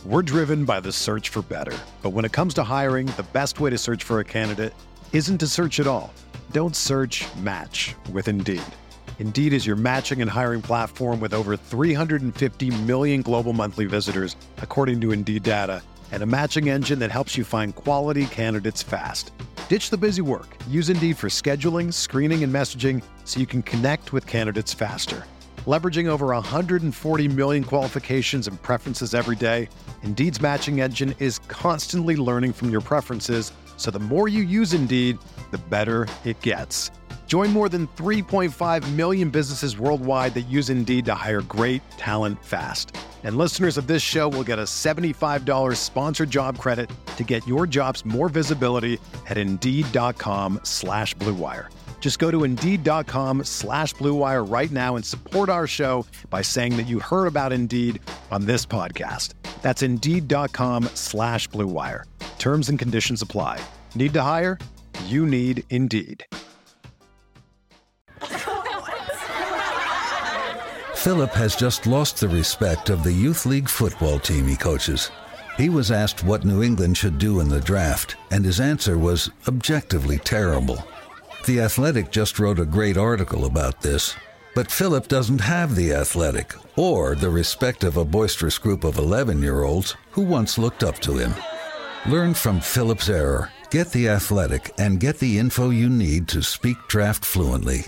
We're driven by the search for better. But when it comes to hiring, the best way to search for a candidate isn't to search at all. Don't search, match with Indeed. Indeed is your matching and hiring platform with over 350 million global monthly visitors, according to Indeed data, and a matching engine that helps you find quality candidates fast. Ditch the busy work. Use Indeed for scheduling, screening, and messaging so you can connect with candidates faster. Leveraging over 140 million qualifications and preferences every day, Indeed's matching engine is constantly learning from your preferences, so the more you use Indeed, the better it gets. Join more than 3.5 million businesses worldwide that use Indeed to hire great talent fast. And listeners of this show will get a $75 sponsored job credit to get your jobs more visibility at Indeed.com/Blue Wire. Just go to Indeed.com/Blue Wire right now and support our show by saying that you heard about Indeed on this podcast. That's Indeed.com/Blue Wire. Terms and conditions apply. Need to hire? You need Indeed. Philip has just lost the respect of the Youth League football team he coaches. He was asked what New England should do in the draft, and his answer was objectively terrible. The Athletic just wrote a great article about this, but Philip doesn't have the Athletic or the respect of a boisterous group of 11-year-olds who once looked up to him. Learn from Philip's error, get the Athletic, and get the info you need to speak draft fluently.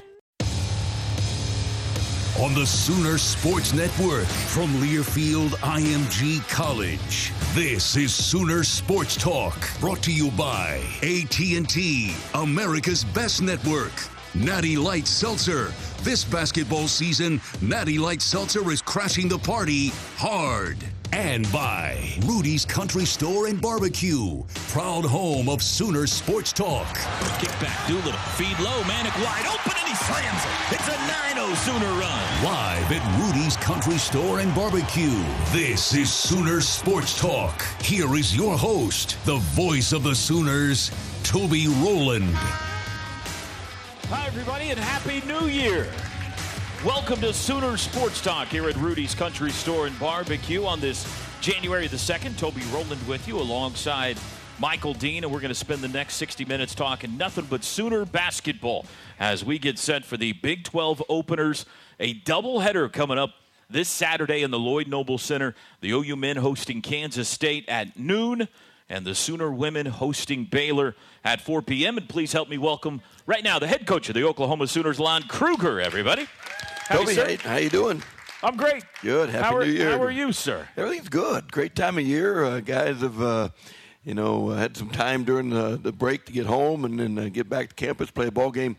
On the Sooner Sports Network from Learfield IMG College, this is Sooner Sports Talk, brought to you by AT&T, America's best network. Natty Light Seltzer. This basketball season, Natty Light Seltzer is crashing the party hard. And by Rudy's Country Store and Barbecue, proud home of Sooner Sports Talk. Kick back, Doolittle, feed low, Manic wide open, and he slams it. It's a 9-0 Sooner run. Live at Rudy's Country Store and Barbecue, this is Sooner Sports Talk. Here is your host, the voice of the Sooners, Toby Rowland. Hi, everybody, and Happy New Year. Welcome to Sooner Sports Talk here at Rudy's Country Store and Barbecue on this January the 2nd. Toby Rowland with you alongside Michael Dean, and we're going to spend the next 60 minutes talking nothing but Sooner basketball as we get set for the Big 12 openers. A doubleheader coming up this Saturday in the Lloyd Noble Center. The OU men hosting Kansas State at noon, and the Sooner women hosting Baylor at 4 p.m. And please help me welcome right now the head coach of the Oklahoma Sooners, Lon Kruger, everybody. Toby, how you doing? I'm great. Good. Happy New Year. How are you, sir? Everything's good. Great time of year. Guys have, had some time during the break to get home and then get back to campus, play a ball game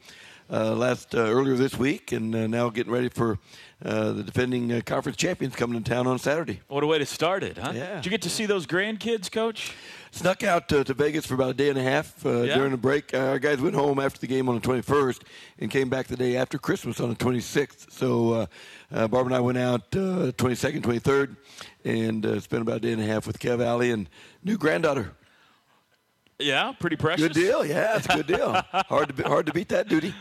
earlier this week, and now getting ready for the defending conference champions coming to town on Saturday. What a way to start it, huh? Yeah. Did you get to see those grandkids, Coach? Snuck out to Vegas for about a day and a half during the break. Our guys went home after the game on the 21st and came back the day after Christmas on the 26th. So Barb and I went out 22nd, 23rd, and spent about a day and a half with Kev Alley and new granddaughter. Yeah, pretty precious. Good deal. Yeah, it's a good deal. Hard to beat that duty.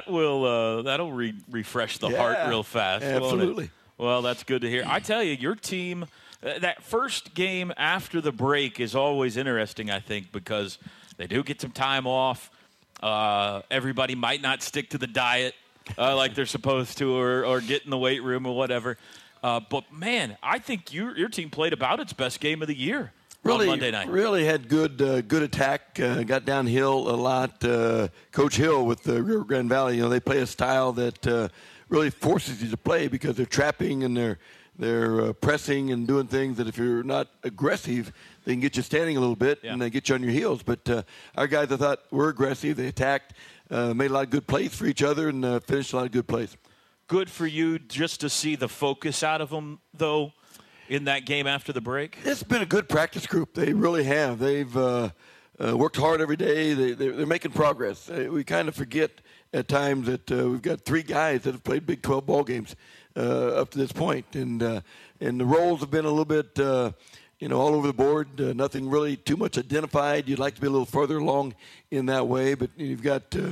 That'll refresh the heart real fast. Absolutely. Well, that's good to hear. I tell you, your team, that first game after the break is always interesting, I think, because they do get some time off. Everybody might not stick to the diet like they're supposed to or get in the weight room or whatever. But, man, I think your team played about its best game of the year. On Monday night. Really had good attack, got downhill a lot. Coach Hill with the Rio Grande Valley, they play a style that really forces you to play because they're trapping and they're pressing and doing things that if you're not aggressive, they can get you standing a little bit and they get you on your heels. But our guys, I thought, were aggressive. They attacked, made a lot of good plays for each other, and finished a lot of good plays. Good for you just to see the focus out of them, though, in that game after the break? It's been a good practice group. They really have. They've worked hard every day. They're making progress. We kind of forget at times that we've got three guys that have played Big 12 ball games up to this point. And the roles have been a little bit, all over the board. Nothing really too much identified. You'd like to be a little further along in that way. But you've got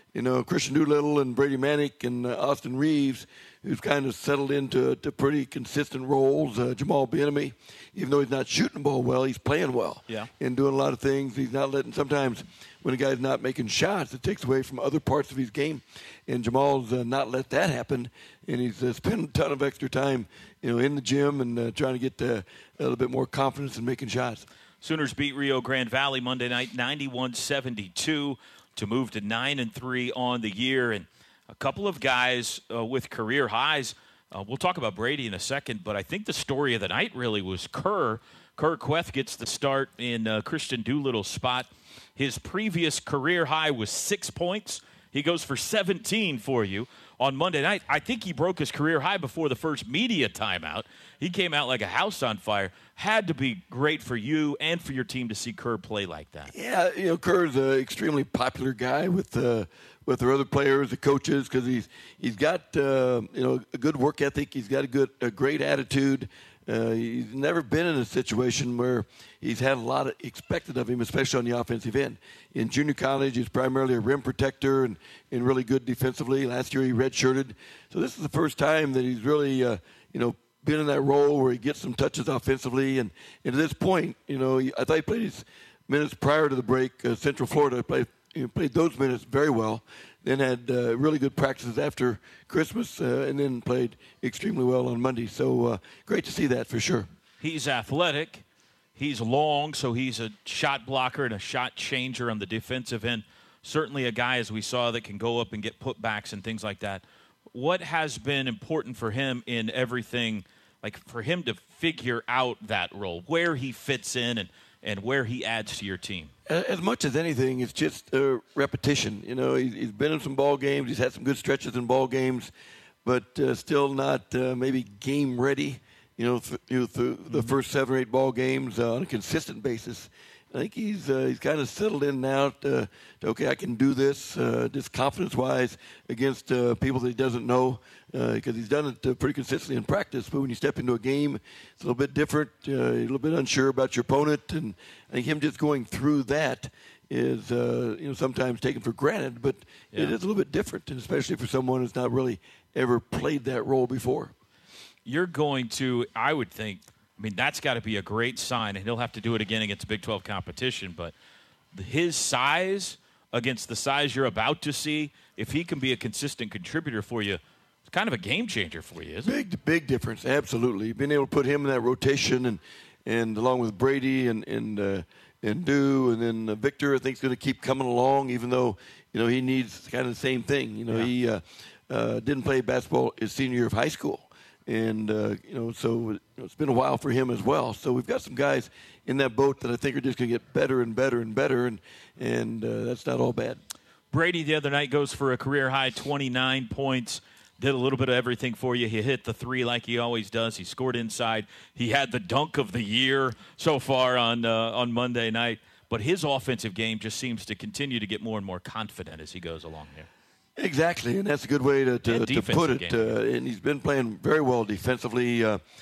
Christian Doolittle and Brady Manick and Austin Reeves, who's kind of settled into pretty consistent roles. Jamal Bieniemy, even though he's not shooting the ball well, he's playing well and doing a lot of things. He's not letting – sometimes when a guy's not making shots, it takes away from other parts of his game. And Jamal's not let that happen, and he's spent a ton of extra time in the gym and trying to get a little bit more confidence in making shots. Sooners beat Rio Grande Valley Monday night 91-72 to move to 9-3 on the year. And a couple of guys with career highs. We'll talk about Brady in a second, but I think the story of the night really was Kerr. Kerr Kueth gets the start in Christian Doolittle's spot. His previous career high was 6 points. He goes for 17 for you on Monday night. I think he broke his career high before the first media timeout. He came out like a house on fire. Had to be great for you and for your team to see Kerr play like that. Yeah, Kerr's an extremely popular guy with their other players, the coaches, because he's got a good work ethic. He's got a great attitude. He's never been in a situation where he's had a lot expected of him, especially on the offensive end. In junior college, he's primarily a rim protector and really good defensively. Last year, he redshirted. So this is the first time that he's really, been in that role where he gets some touches offensively. And at this point, I thought he played his minutes prior to the break. Central Florida played those minutes very well. Then had really good practices after Christmas, and then played extremely well on Monday. So great to see that for sure. He's athletic. He's long, so he's a shot blocker and a shot changer on the defensive end. Certainly a guy, as we saw, that can go up and get putbacks and things like that. What has been important for him in everything, like for him to figure out that role, where he fits in and where he adds to your team? As much as anything, it's just repetition. He's been in some ball games. He's had some good stretches in ball games, but still not maybe game ready, through the first 7 or 8 ball games on a consistent basis. I think he's kind of settled in now to okay, I can do this, just confidence-wise against people that he doesn't know, because he's done it pretty consistently in practice. But when you step into a game, it's a little bit different. You're a little bit unsure about your opponent, and I think him just going through that is sometimes taken for granted. But it is a little bit different, and especially for someone who's not really ever played that role before. You're going to, I would think. I mean, that's got to be a great sign, and he'll have to do it again against Big 12 competition. But his size against the size you're about to see, if he can be a consistent contributor for you, it's kind of a game changer for you, isn't it? Big difference, absolutely. Being able to put him in that rotation and along with Brady and Dew and then Victor, I think is going to keep coming along, even though he needs kind of the same thing. He didn't play basketball his senior year of high school. And, so it's been a while for him as well. So we've got some guys in that boat that I think are just going to get better and better and better, and that's not all bad. Brady the other night goes for a career-high 29 points, did a little bit of everything for you. He hit the three like he always does. He scored inside. He had the dunk of the year so far on Monday night. But his offensive game just seems to continue to get more and more confident as he goes along here. Exactly, and that's a good way to put it. And he's been playing very well defensively.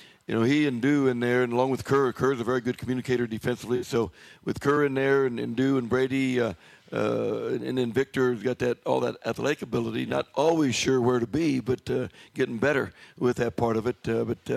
He and Dew in there, and along with Kerr. Kerr's a very good communicator defensively. So with Kerr in there and Dew and Brady, and then Victor's got all that athletic ability. Not always sure where to be, but getting better with that part of it.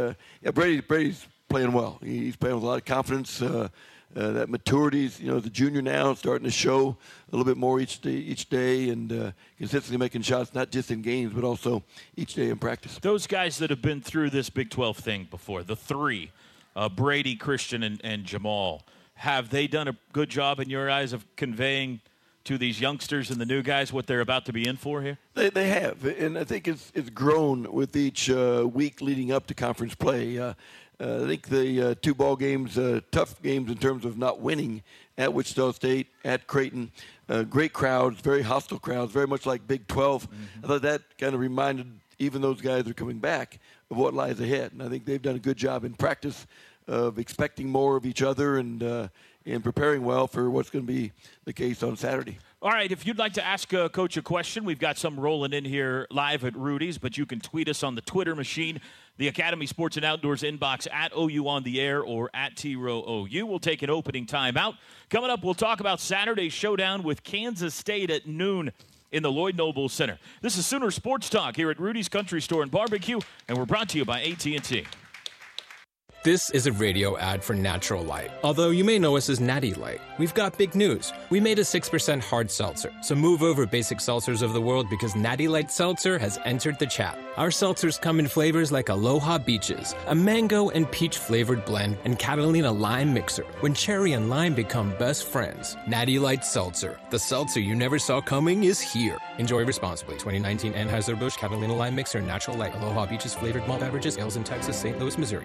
Brady's playing well. He's playing with a lot of confidence. That maturity's, the junior now, starting to show a little bit more each day, and consistently making shots, not just in games, but also each day in practice. Those guys that have been through this Big 12 thing before, the three, Brady, Christian, and Jamal, have they done a good job in your eyes of conveying to these youngsters and the new guys what they're about to be in for here? They have, and I think it's grown with each week leading up to conference play. I think the 2 ball games, tough games in terms of not winning at Wichita State, at Creighton, great crowds, very hostile crowds, very much like Big 12. I thought that kind of reminded even those guys that are coming back of what lies ahead. And I think they've done a good job in practice of expecting more of each other and preparing well for what's going to be the case on Saturday. All right, if you'd like to ask Coach a question, we've got some rolling in here live at Rudy's, but you can tweet us on the Twitter machine, the Academy Sports and Outdoors inbox at OU on the air or at TROOU. We'll take an opening timeout. Coming up, we'll talk about Saturday's showdown with Kansas State at noon in the Lloyd Noble Center. This is Sooner Sports Talk here at Rudy's Country Store and Barbecue, and we're brought to you by AT&T. This is a radio ad for Natural Light. Although you may know us as Natty Light, we've got big news. We made a 6% hard seltzer. So move over, basic seltzers of the world, because Natty Light Seltzer has entered the chat. Our seltzers come in flavors like Aloha Beaches, a mango and peach flavored blend, and Catalina Lime Mixer, when cherry and lime become best friends. Natty Light Seltzer. The seltzer you never saw coming is here. Enjoy responsibly. 2019 Anheuser-Busch Catalina Lime Mixer, Natural Light, Aloha Beaches flavored malt beverages, ales in Texas, St. Louis, Missouri.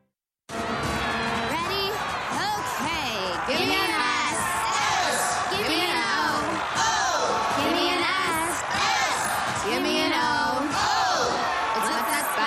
Give me an S. S. Give me an O. O. Give me an S. S. Give me an O. O. It's what's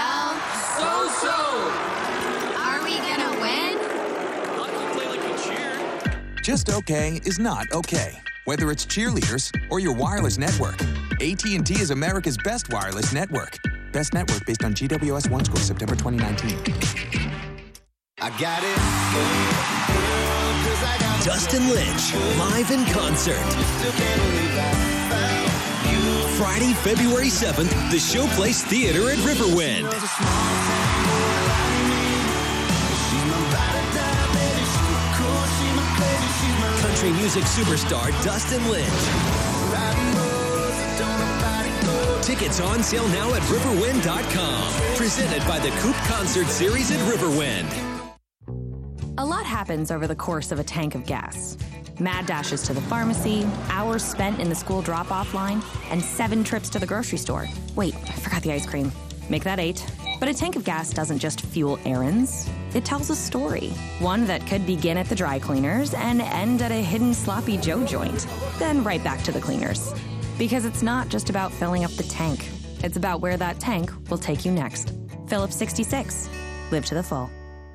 that spell? So. Are we gonna win? Play like a cheer. Just okay is not okay. Whether it's cheerleaders or your wireless network, AT&T is America's best wireless network. Best network based on GWS One score September 2019. I got it. Dustin Lynch, live in concert. Friday, February 7th, the Showplace Theater at Riverwind. Country music superstar Dustin Lynch. Tickets on sale now at riverwind.com. Presented by the Coop Concert Series at Riverwind. A lot happens over the course of a tank of gas. Mad dashes to the pharmacy, hours spent in the school drop-off line, and 7 trips to the grocery store. Wait, I forgot the ice cream. Make that 8. But a tank of gas doesn't just fuel errands. It tells a story. One that could begin at the dry cleaners and end at a hidden Sloppy Joe joint. Then right back to the cleaners. Because it's not just about filling up the tank. It's about where that tank will take you next. Phillips 66. Live to the full.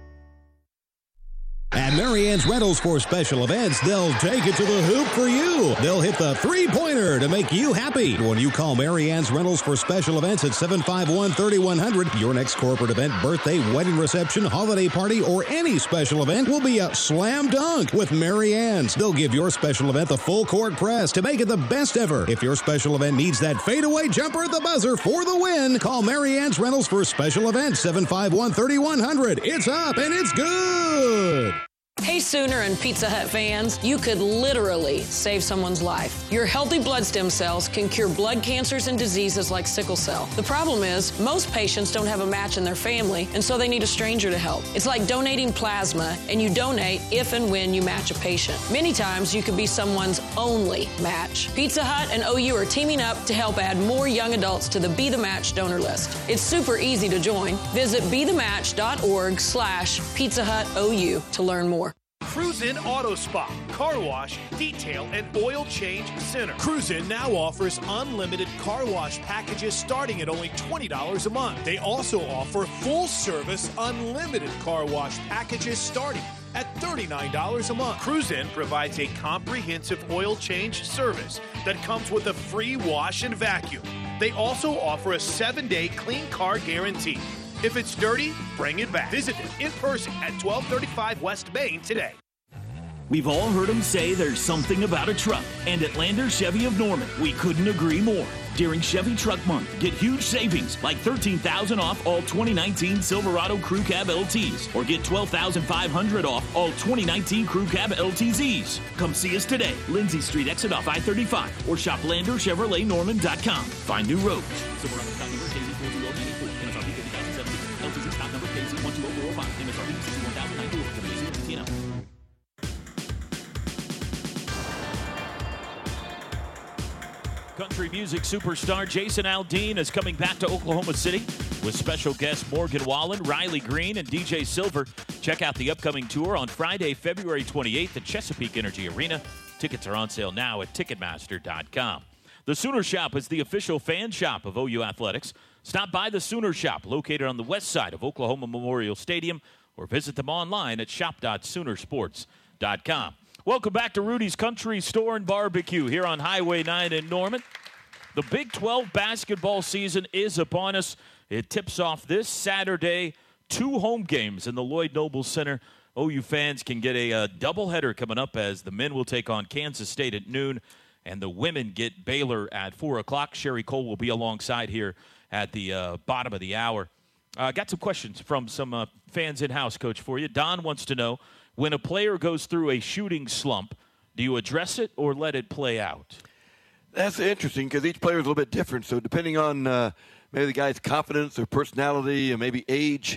At Marianne's Rentals for special events, they'll take it to the hoop for you. They'll hit the three-pointer to make you happy. When you call Marianne's Rentals for special events at 751-3100, your next corporate event, birthday, wedding reception, holiday party, or any special event will be a slam dunk with Marianne's. They'll give your special event the full court press to make it the best ever. If your special event needs that fadeaway jumper at the buzzer for the win, call Marianne's Rentals for special events, 751-3100. It's up and it's good. Hey, Sooner and Pizza Hut fans, you could literally save someone's life. Your healthy blood stem cells can cure blood cancers and diseases like sickle cell. The problem is, most patients don't have a match in their family, and so they need a stranger to help. It's like donating plasma, and you donate if and when you match a patient. Many times, you could be someone's only match. Pizza Hut and OU are teaming up to help add more young adults to the Be the Match donor list. It's super easy to join. Visit bethematch.org/Pizza Hut OU to learn more. Cruise In Auto Spa, car wash, detail, and oil change center. Cruise In now offers unlimited car wash packages starting at only $20 a month. They also offer full-service unlimited car wash packages starting at $39 a month. Cruise In provides a comprehensive oil change service that comes with a free wash and vacuum. They also offer a 7-day clean car guarantee. If it's dirty, bring it back. Visit them in person at 1235 West Main today. We've all heard them say there's something about a truck, and at Lander Chevy of Norman, we couldn't agree more. During Chevy Truck Month, get huge savings like $13,000 off all 2019 Silverado Crew Cab LTs, or get $12,500 off all 2019 Crew Cab LTZs. Come see us today, Lindsay Street, exit off I-35, or shop LanderChevroletNorman.com. Find new roads. Silverado stock number KZ42094, MSRP 50,070, LTZ stock number KZ12045, MSRP 61,900, Country music superstar Jason Aldean is coming back to Oklahoma City with special guests Morgan Wallen, Riley Green, and DJ Silver. Check out the upcoming tour on Friday, February 28th at Chesapeake Energy Arena. Tickets are on sale now at Ticketmaster.com. The Sooner Shop is the official fan shop of OU Athletics. Stop by the Sooner Shop, located on the west side of Oklahoma Memorial Stadium, or visit them online at shop.soonersports.com. Welcome back to Rudy's Country Store and Barbecue here on Highway 9 in Norman. The Big 12 basketball season is upon us. It tips off this Saturday. 2 home games in the Lloyd Noble Center. OU fans can get a doubleheader coming up as the men will take on Kansas State at noon, And the women get Baylor at 4 o'clock. Sherry Cole will be alongside here at the bottom of the hour. Got some questions from some fans in-house, Coach, for you. Don wants to know, when a player goes through a shooting slump, do you address it or let it play out? That's interesting because each player is a little bit different. So depending on maybe the guy's confidence or personality and maybe age,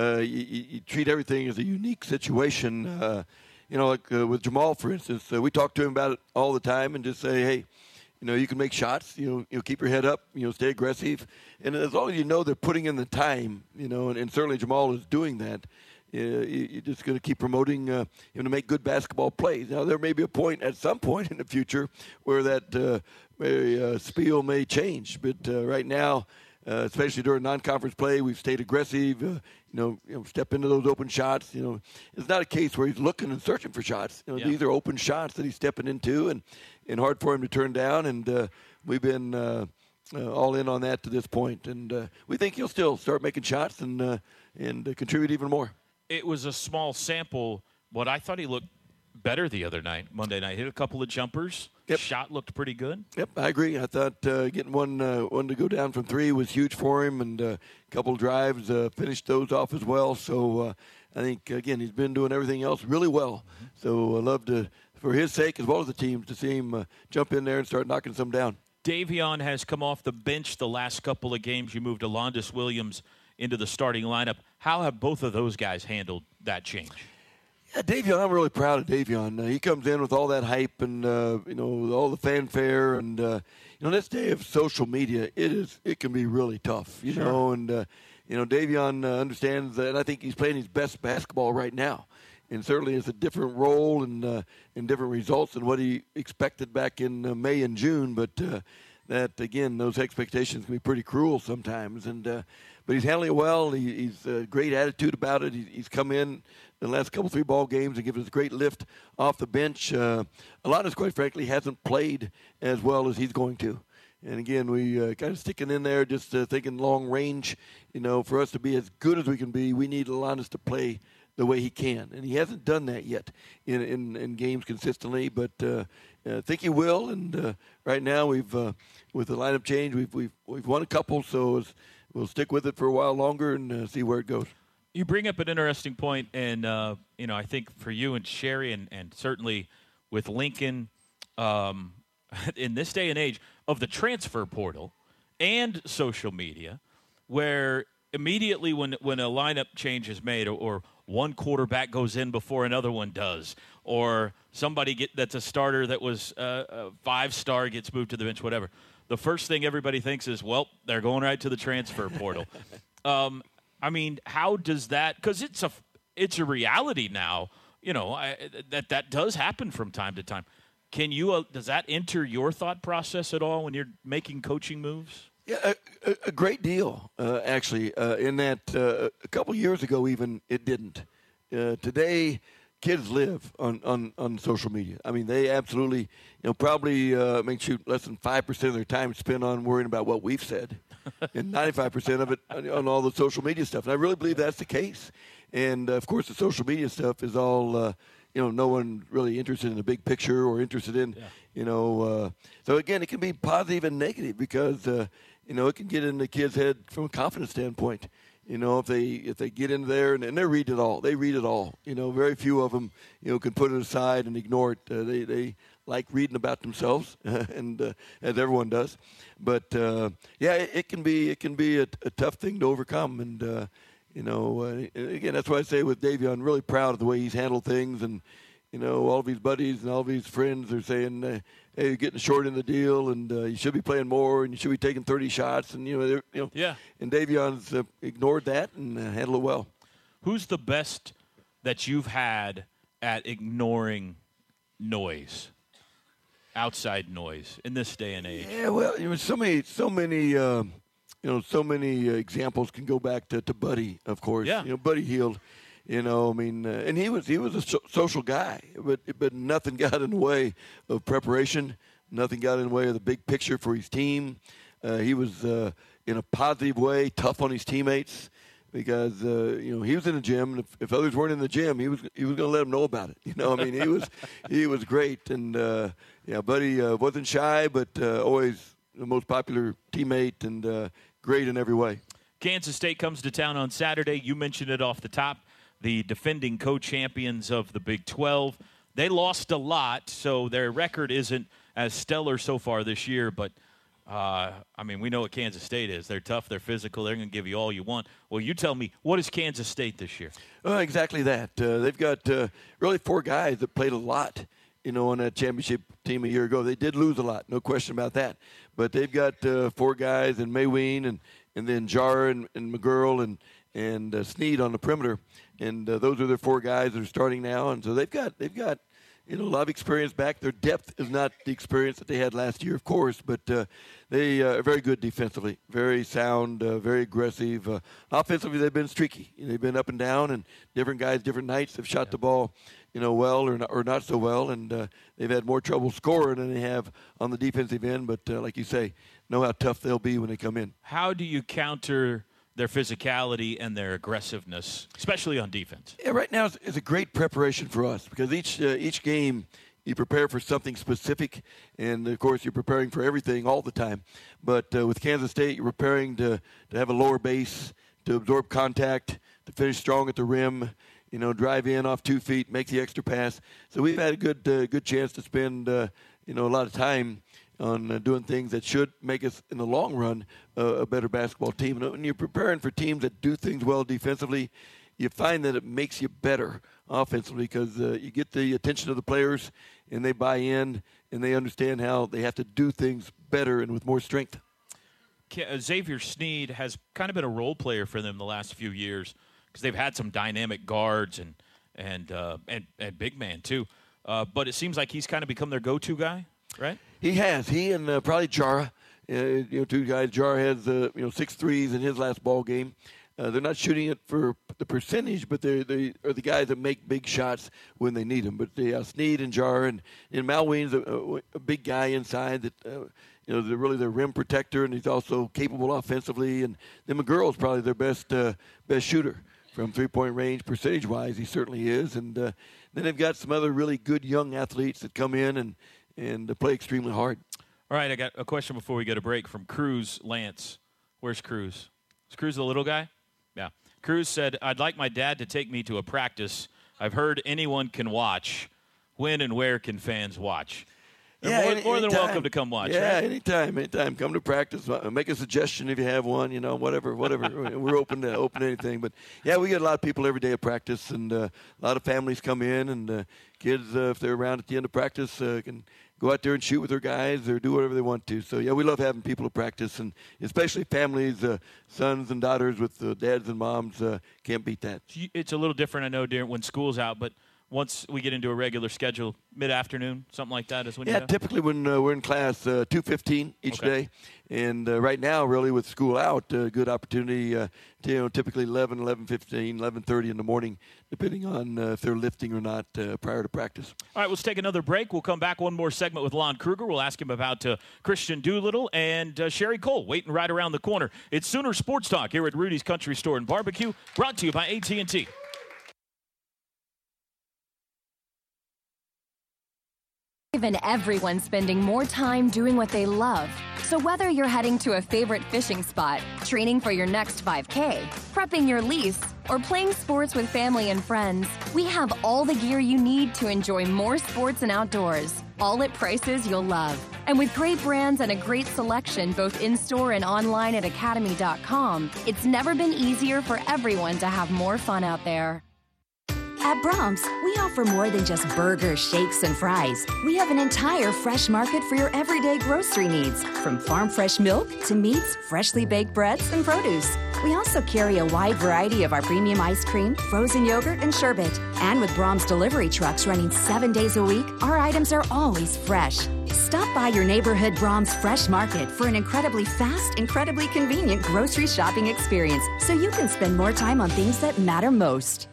you treat everything as a unique situation. Like with Jamal, for instance, we talk to him about it all the time and just say, hey, you can make shots, keep your head up, stay aggressive. And as long as you know they're putting in the time, and certainly Jamal is doing that, you're just going to keep promoting him to make good basketball plays. Now, there may be a point at some point in the future where that spiel may change. But right now, especially during non-conference play, we've stayed aggressive, step into those open shots. It's not a case where he's looking and searching for shots. These are open shots that he's stepping into and hard for him to turn down. And we've been all in on that to this point. And we think he'll still start making shots and contribute even more. It was a small sample, but I thought he looked better the other night, Monday night. Hit a couple of jumpers. Yep. Shot looked pretty good. Yep, I agree. I thought getting one to go down from three was huge for him, and a couple drives finished those off as well. So I think, again, he's been doing everything else really well. So I'd love to, for his sake as well as the team's, to see him jump in there and start knocking some down. Davion has come off the bench the last couple of games. You moved Alondas Williams into the starting lineup. How have both of those guys handled that change? Yeah, Davion, I'm really proud of Davion. He comes in with all that hype and, with all the fanfare. And, this day of social media, it can be really tough, you know. And, Davion understands that, and I think he's playing his best basketball right now. And certainly it's a different role and different results than what he expected back in May and June. But that, again, those expectations can be pretty cruel sometimes. And but he's handling it well. He's a great attitude about it. He's come in the last couple, 3 ball games and given us a great lift off the bench. Alondas, quite frankly, hasn't played as well as he's going to. And, again, we kind of sticking in there, just thinking long range. For us to be as good as we can be, we need Alondas to play the way he can. And he hasn't done that yet in games consistently, but I think he will. And right now, we've with the lineup change, we've won a couple, so we'll stick with it for a while longer and see where it goes. You bring up an interesting point, and I think for you and Sherry, and certainly with Lincoln, in this day and age of the transfer portal and social media, where immediately when a lineup change is made, or one quarterback goes in before another one does, or somebody that's a starter that was a 5-star gets moved to the bench, whatever, the first thing everybody thinks is, well, they're going right to the transfer portal. How does that – because it's a reality now, that does happen from time to time. Can you does that enter your thought process at all when you're making coaching moves? Yeah, a great deal, actually, in that a couple years ago even it didn't. Today, kids live on social media. I mean, they absolutely, probably less than 5% of their time spent on worrying about what we've said, and 95% of it on all the social media stuff. And I really believe that's the case. And, of course, the social media stuff is all, no one really interested in the big picture or interested in, so, again, it can be positive and negative because, it can get in the kid's head from a confidence standpoint. If they get in there and they read it all. They read it all. Very few of them, can put it aside and ignore it. They like reading about themselves, and as everyone does. But it can be a tough thing to overcome. And again, that's why I say with Davion, I'm really proud of the way he's handled things. And all of his buddies and all of his friends are saying, hey, you're getting short in the deal, and you should be playing more, and you should be taking 30 shots. And, and Davion's ignored that and handled it well. Who's the best that you've had at ignoring noise, outside noise, in this day and age? Yeah, well, so many examples can go back to Buddy, of course. Yeah. Buddy Hield. And he was a social guy, but nothing got in the way of preparation. Nothing got in the way of the big picture for his team. He was in a positive way, tough on his teammates. because he was in the gym, and if others weren't in the gym, he was going to let them know about it. He was great, and Buddy wasn't shy, but always the most popular teammate and great in every way. Kansas State comes to town on Saturday. You mentioned it off the top. The defending co-champions of the Big 12. They lost a lot, so their record isn't as stellar so far this year, but we know what Kansas State is. They're tough, they're physical, they're going to give you all you want. Well, you tell me, what is Kansas State this year? Exactly that. They've got really 4 guys that played a lot, on that championship team a year ago. They did lose a lot, no question about that. But they've got 4 guys, and Mayween, and then Jar and McGurl and Sneed on the perimeter. And those are their 4 guys that are starting now. And so they've got a lot of experience back. Their depth is not the experience that they had last year, of course, but they are very good defensively, very sound, very aggressive. Offensively, they've been streaky. They've been up and down, and different guys, different nights have shot the ball, well or not so well, and they've had more trouble scoring than they have on the defensive end. But like you say, know how tough they'll be when they come in. How do you counter their physicality and their aggressiveness, especially on defense? Yeah, right now it's a great preparation for us because each game you prepare for something specific, and of course you're preparing for everything all the time. But with Kansas State, you're preparing to have a lower base, to absorb contact, to finish strong at the rim, drive in off 2 feet, make the extra pass. So we've had a good chance to spend a lot of time on doing things that should make us, in the long run, a better basketball team. And when you're preparing for teams that do things well defensively, you find that it makes you better offensively because you get the attention of the players, and they buy in, and they understand how they have to do things better and with more strength. Xavier Sneed has kind of been a role player for them the last few years because they've had some dynamic guards and big man too. But it seems like he's kind of become their go-to guy, right? He has. He and probably Jara, 2 guys. Jara has 6 threes in his last ball game. They're not shooting it for the percentage, but they are the guys that make big shots when they need them. But Sneed and Jara and Malween's a big guy inside that they're really their rim protector, and he's also capable offensively. And then McGurl's probably their best shooter from 3-point range percentage-wise. He certainly is. And then they've got some other really good young athletes that come in and play extremely hard. All right, I got a question before we get a break from Cruz Lance. Where's Cruz? Is Cruz the little guy? Yeah. Cruz said, I'd like my dad to take me to a practice. I've heard anyone can watch. When and where can fans watch? Yeah, more than welcome to come watch. Yeah, right? anytime. Come to practice. Make a suggestion if you have one. Whatever. We're open to anything. But yeah, we get a lot of people every day at practice, and a lot of families come in, and kids, if they're around at the end of practice, can go out there and shoot with their guys or do whatever they want to. So yeah, we love having people at practice, and especially families, sons and daughters with dads and moms. Can't beat that. It's a little different, I know, when school's out, but once we get into a regular schedule, mid-afternoon, something like that is when you have? Typically when we're in class, 2:15 each day. And right now, really, with school out, good opportunity, typically 11, 11:15, 11:30 in the morning, depending on if they're lifting or not prior to practice. All right, let's take another break. We'll come back, one more segment with Lon Kruger. We'll ask him about Christian Doolittle and Sherry Cole waiting right around the corner. It's Sooner Sports Talk here at Rudy's Country Store and Barbecue, brought to you by AT&T. Even everyone spending more time doing what they love. So whether you're heading to a favorite fishing spot, training for your next 5K, prepping your lease, or playing sports with family and friends, we have all the gear you need to enjoy more sports and outdoors, all at prices you'll love. And with great brands and a great selection both in-store and online at academy.com, it's never been easier for everyone to have more fun out there. At Brahms, we offer more than just burgers, shakes, and fries. We have an entire fresh market for your everyday grocery needs, from farm fresh milk to meats, freshly baked breads, and produce. We also carry a wide variety of our premium ice cream, frozen yogurt, and sherbet. And with Brahms delivery trucks running 7 days a week, our items are always fresh. Stop by your neighborhood Brahms Fresh Market for an incredibly fast, incredibly convenient grocery shopping experience, so you can spend more time on things that matter most.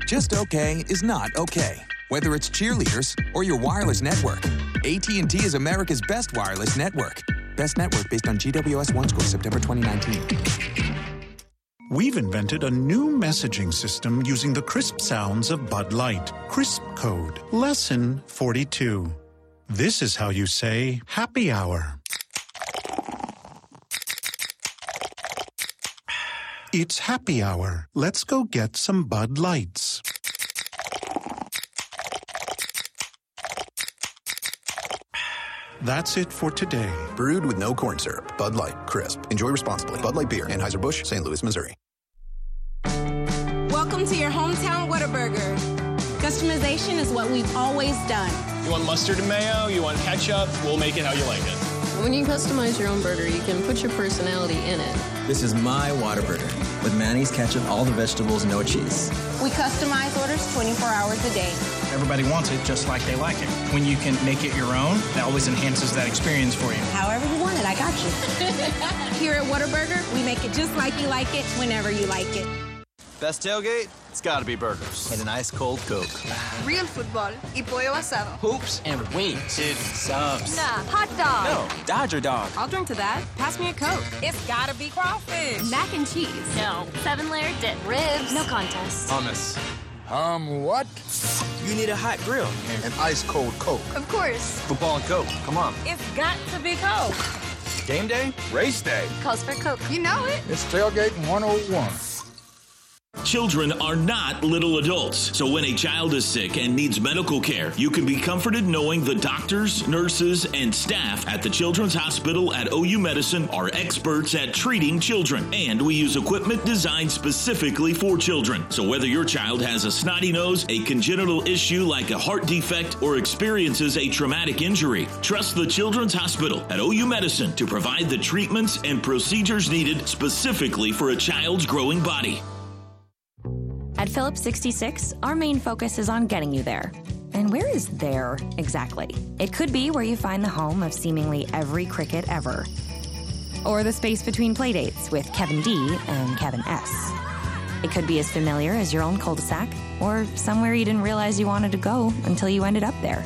Just okay is not okay. Whether it's cheerleaders or your wireless network, AT&T is America's best wireless network. Best network based on GWS One score September 2019. We've invented a new messaging system using the crisp sounds of Bud Light. Crisp Code. Lesson 42. This is how you say happy hour. It's happy hour. Let's go get some Bud Lights. That's it for today. Brewed with no corn syrup. Bud Light. Crisp. Enjoy responsibly. Bud Light Beer. Anheuser-Busch, St. Louis, Missouri. Welcome to your hometown Whataburger. Customization is what we've always done. You want mustard and mayo? You want ketchup? We'll make it how you like it. When you customize your own burger, you can put your personality in it. This is my Whataburger. With mayonnaise, ketchup, all the vegetables, no cheese. We customize orders 24 hours a day. Everybody wants it just like they like it. When you can make it your own, that always enhances that experience for you. However you want it, I got you. Here at Whataburger, we make it just like you like it, whenever you like it. Best tailgate? It's gotta be burgers. And an ice cold Coke. Real football y pollo asado. Hoops and wings. Dude, subs. Nah, hot dog. No, Dodger dog. I'll drink to that. Pass me a Coke. It's gotta be crawfish. Mac and cheese. No. 7-layer dip. Ribs. No contest. Hummus. What? You need a hot grill. An ice cold Coke. Of course. Football and Coke. Come on. It's got to be Coke. Game day? Race day. Calls for Coke. You know it. It's Tailgate 101. Children are not little adults, so when a child is sick and needs medical care, you can be comforted knowing the doctors, nurses, and staff at the Children's Hospital at OU Medicine are experts at treating children, and we use equipment designed specifically for children. So whether your child has a snotty nose, a congenital issue like a heart defect, or experiences a traumatic injury, trust the Children's Hospital at OU Medicine to provide the treatments and procedures needed specifically for a child's growing body. At Phillips 66, our main focus is on getting you there. And where is there exactly? It could be where you find the home of seemingly every cricket ever. Or the space between playdates with Kevin D and Kevin S. It could be as familiar as your own cul-de-sac, or somewhere you didn't realize you wanted to go until you ended up there.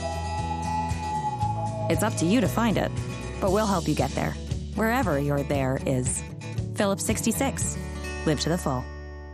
It's up to you to find it, but we'll help you get there. Wherever your there is. Phillips 66. Live to the full.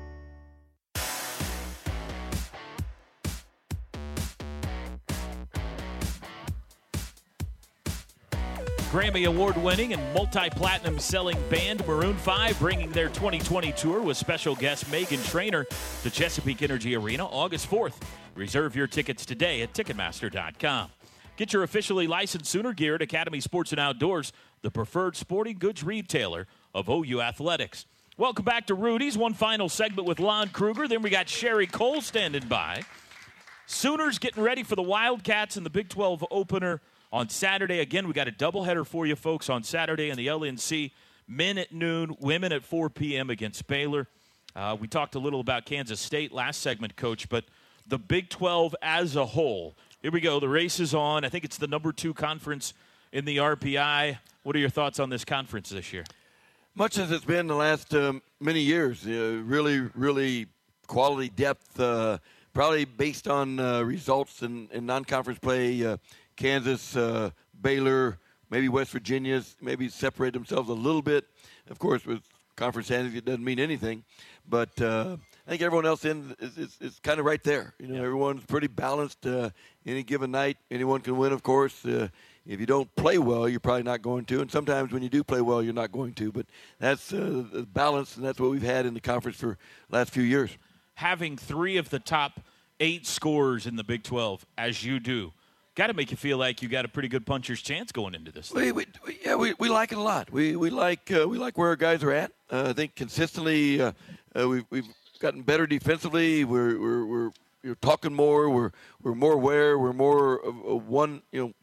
Grammy Award-winning and multi-platinum selling band Maroon 5 bringing their 2020 tour with special guest Meghan Trainor to Chesapeake Energy Arena August 4th. Reserve your tickets today at Ticketmaster.com. Get your officially licensed Sooner gear at Academy Sports and Outdoors, the preferred sporting goods retailer of OU Athletics. Welcome back to Rudy's. One final segment with Lon Kruger. Then we got Sherry Cole standing by. Sooners getting ready for the Wildcats in the Big 12 opener on Saturday. Again, we got a doubleheader for you folks on Saturday in the LNC. Men at noon, women at 4 p.m. against Baylor. We talked a little about Kansas State last segment, Coach, but the Big 12 as a whole. Here we go. The race is on. I think it's the number 2 conference in the RPI. What are your thoughts on this conference this year? Much as it's been the last many years, really, really quality depth, probably based on results in non-conference play. Kansas, Baylor, maybe West Virginia, maybe separate themselves a little bit. Of course, with conference standings, it doesn't mean anything. But I think everyone else is kind of right there. Everyone's pretty balanced. Any given night, anyone can win, of course. If you don't play well, you're probably not going to. And sometimes when you do play well, you're not going to. But that's the balance, and that's what we've had in the conference for the last few years. Having 3 of the top 8 scorers in the Big 12, as you do, got to make you feel like you got a pretty good puncher's chance going into this thing. We like it a lot. We like where our guys are at. I think consistently we've gotten better defensively. We're talking more. We're more aware. We're more of one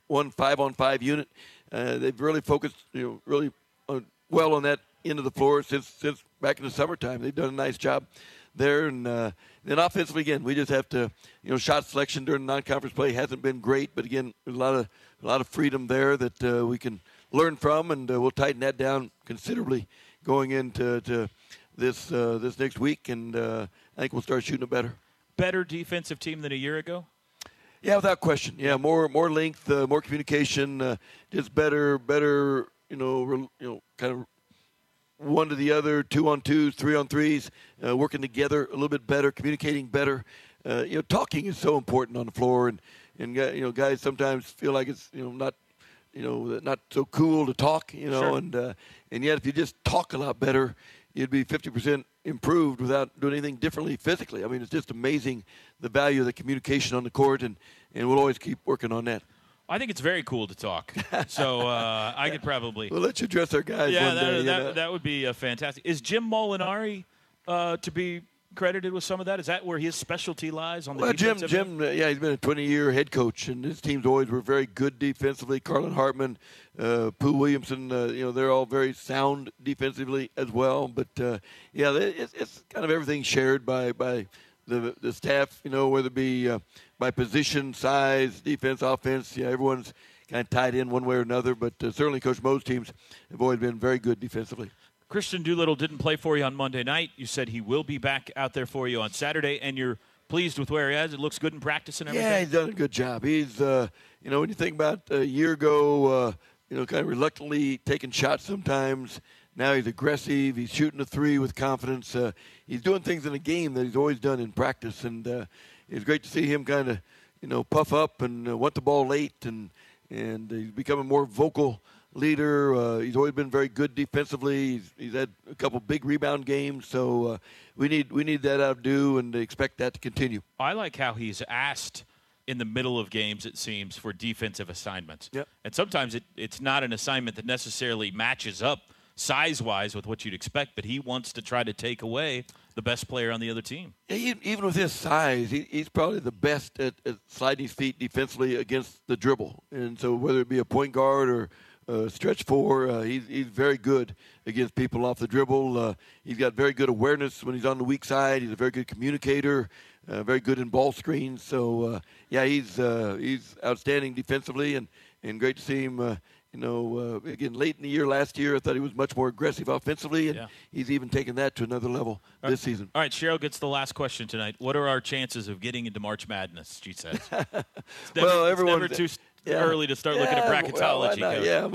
5-on-5 unit. They've really focused really well on that end of the floor since back in the summertime. They've done a nice job there, and then offensively, again, we just have to, shot selection during non-conference play hasn't been great, but again, there's a lot of freedom there that we can learn from, and we'll tighten that down considerably going into this next week, and I think we'll start shooting it better. better defensive team than a year ago? Yeah, without question. Yeah, more length, more communication, just better. Kind of one to the other, 2-on-2s, 3-on-3s, working together a little bit better, communicating better. Talking is so important on the floor, and guys sometimes feel like it's not so cool to talk, Sure. and yet if you just talk a lot better, you'd be 50% improved without doing anything differently physically. I mean, it's just amazing the value of the communication on the court, and we'll always keep working on that. I think it's very cool to talk. So I could probably. We'll let you address our guys one day. That would be fantastic. Is Jim Molinari to be credited with some of that? Is that where his specialty lies on the defensive Jim, he's been a 20-year head coach, and his teams always were very good defensively. Carlin Hartman, Pooh Williamson, they're all very sound defensively as well. But, it's kind of everything shared by the staff, whether it be by position, size, defense, offense. Yeah, everyone's kind of tied in one way or another. But certainly Coach Mo's teams have always been very good defensively. Christian Doolittle didn't play for you on Monday night. You said he will be back out there for you on Saturday, and you're pleased with where he is. It looks good in practice and everything. Yeah, he's done a good job. He's, when you think about a year ago, kind of reluctantly taking shots sometimes. Now he's aggressive. He's shooting a three with confidence. He's doing things in the game that he's always done in practice, and it's great to see him kind of, puff up and want the ball late, and he's becoming more vocal leader. He's always been very good defensively. He's had a couple big rebound games, so we need that out of due and expect that to continue. I like how he's asked in the middle of games, it seems, for defensive assignments. Yep. And sometimes it's not an assignment that necessarily matches up size-wise with what you'd expect, but he wants to try to take away the best player on the other team. Yeah, even with his size, he's probably the best at sliding his feet defensively against the dribble. And so whether it be a point guard or stretch four, he's very good against people off the dribble. He's got very good awareness when he's on the weak side. He's a very good communicator, very good in ball screens. So, he's outstanding defensively, and great to see him. Again, late in the year last year, I thought he was much more aggressive offensively, and he's even taken that to another level this season. All right, Cheryl gets the last question tonight. What are our chances of getting into March Madness, she says? It's never too early to start looking at bracketology.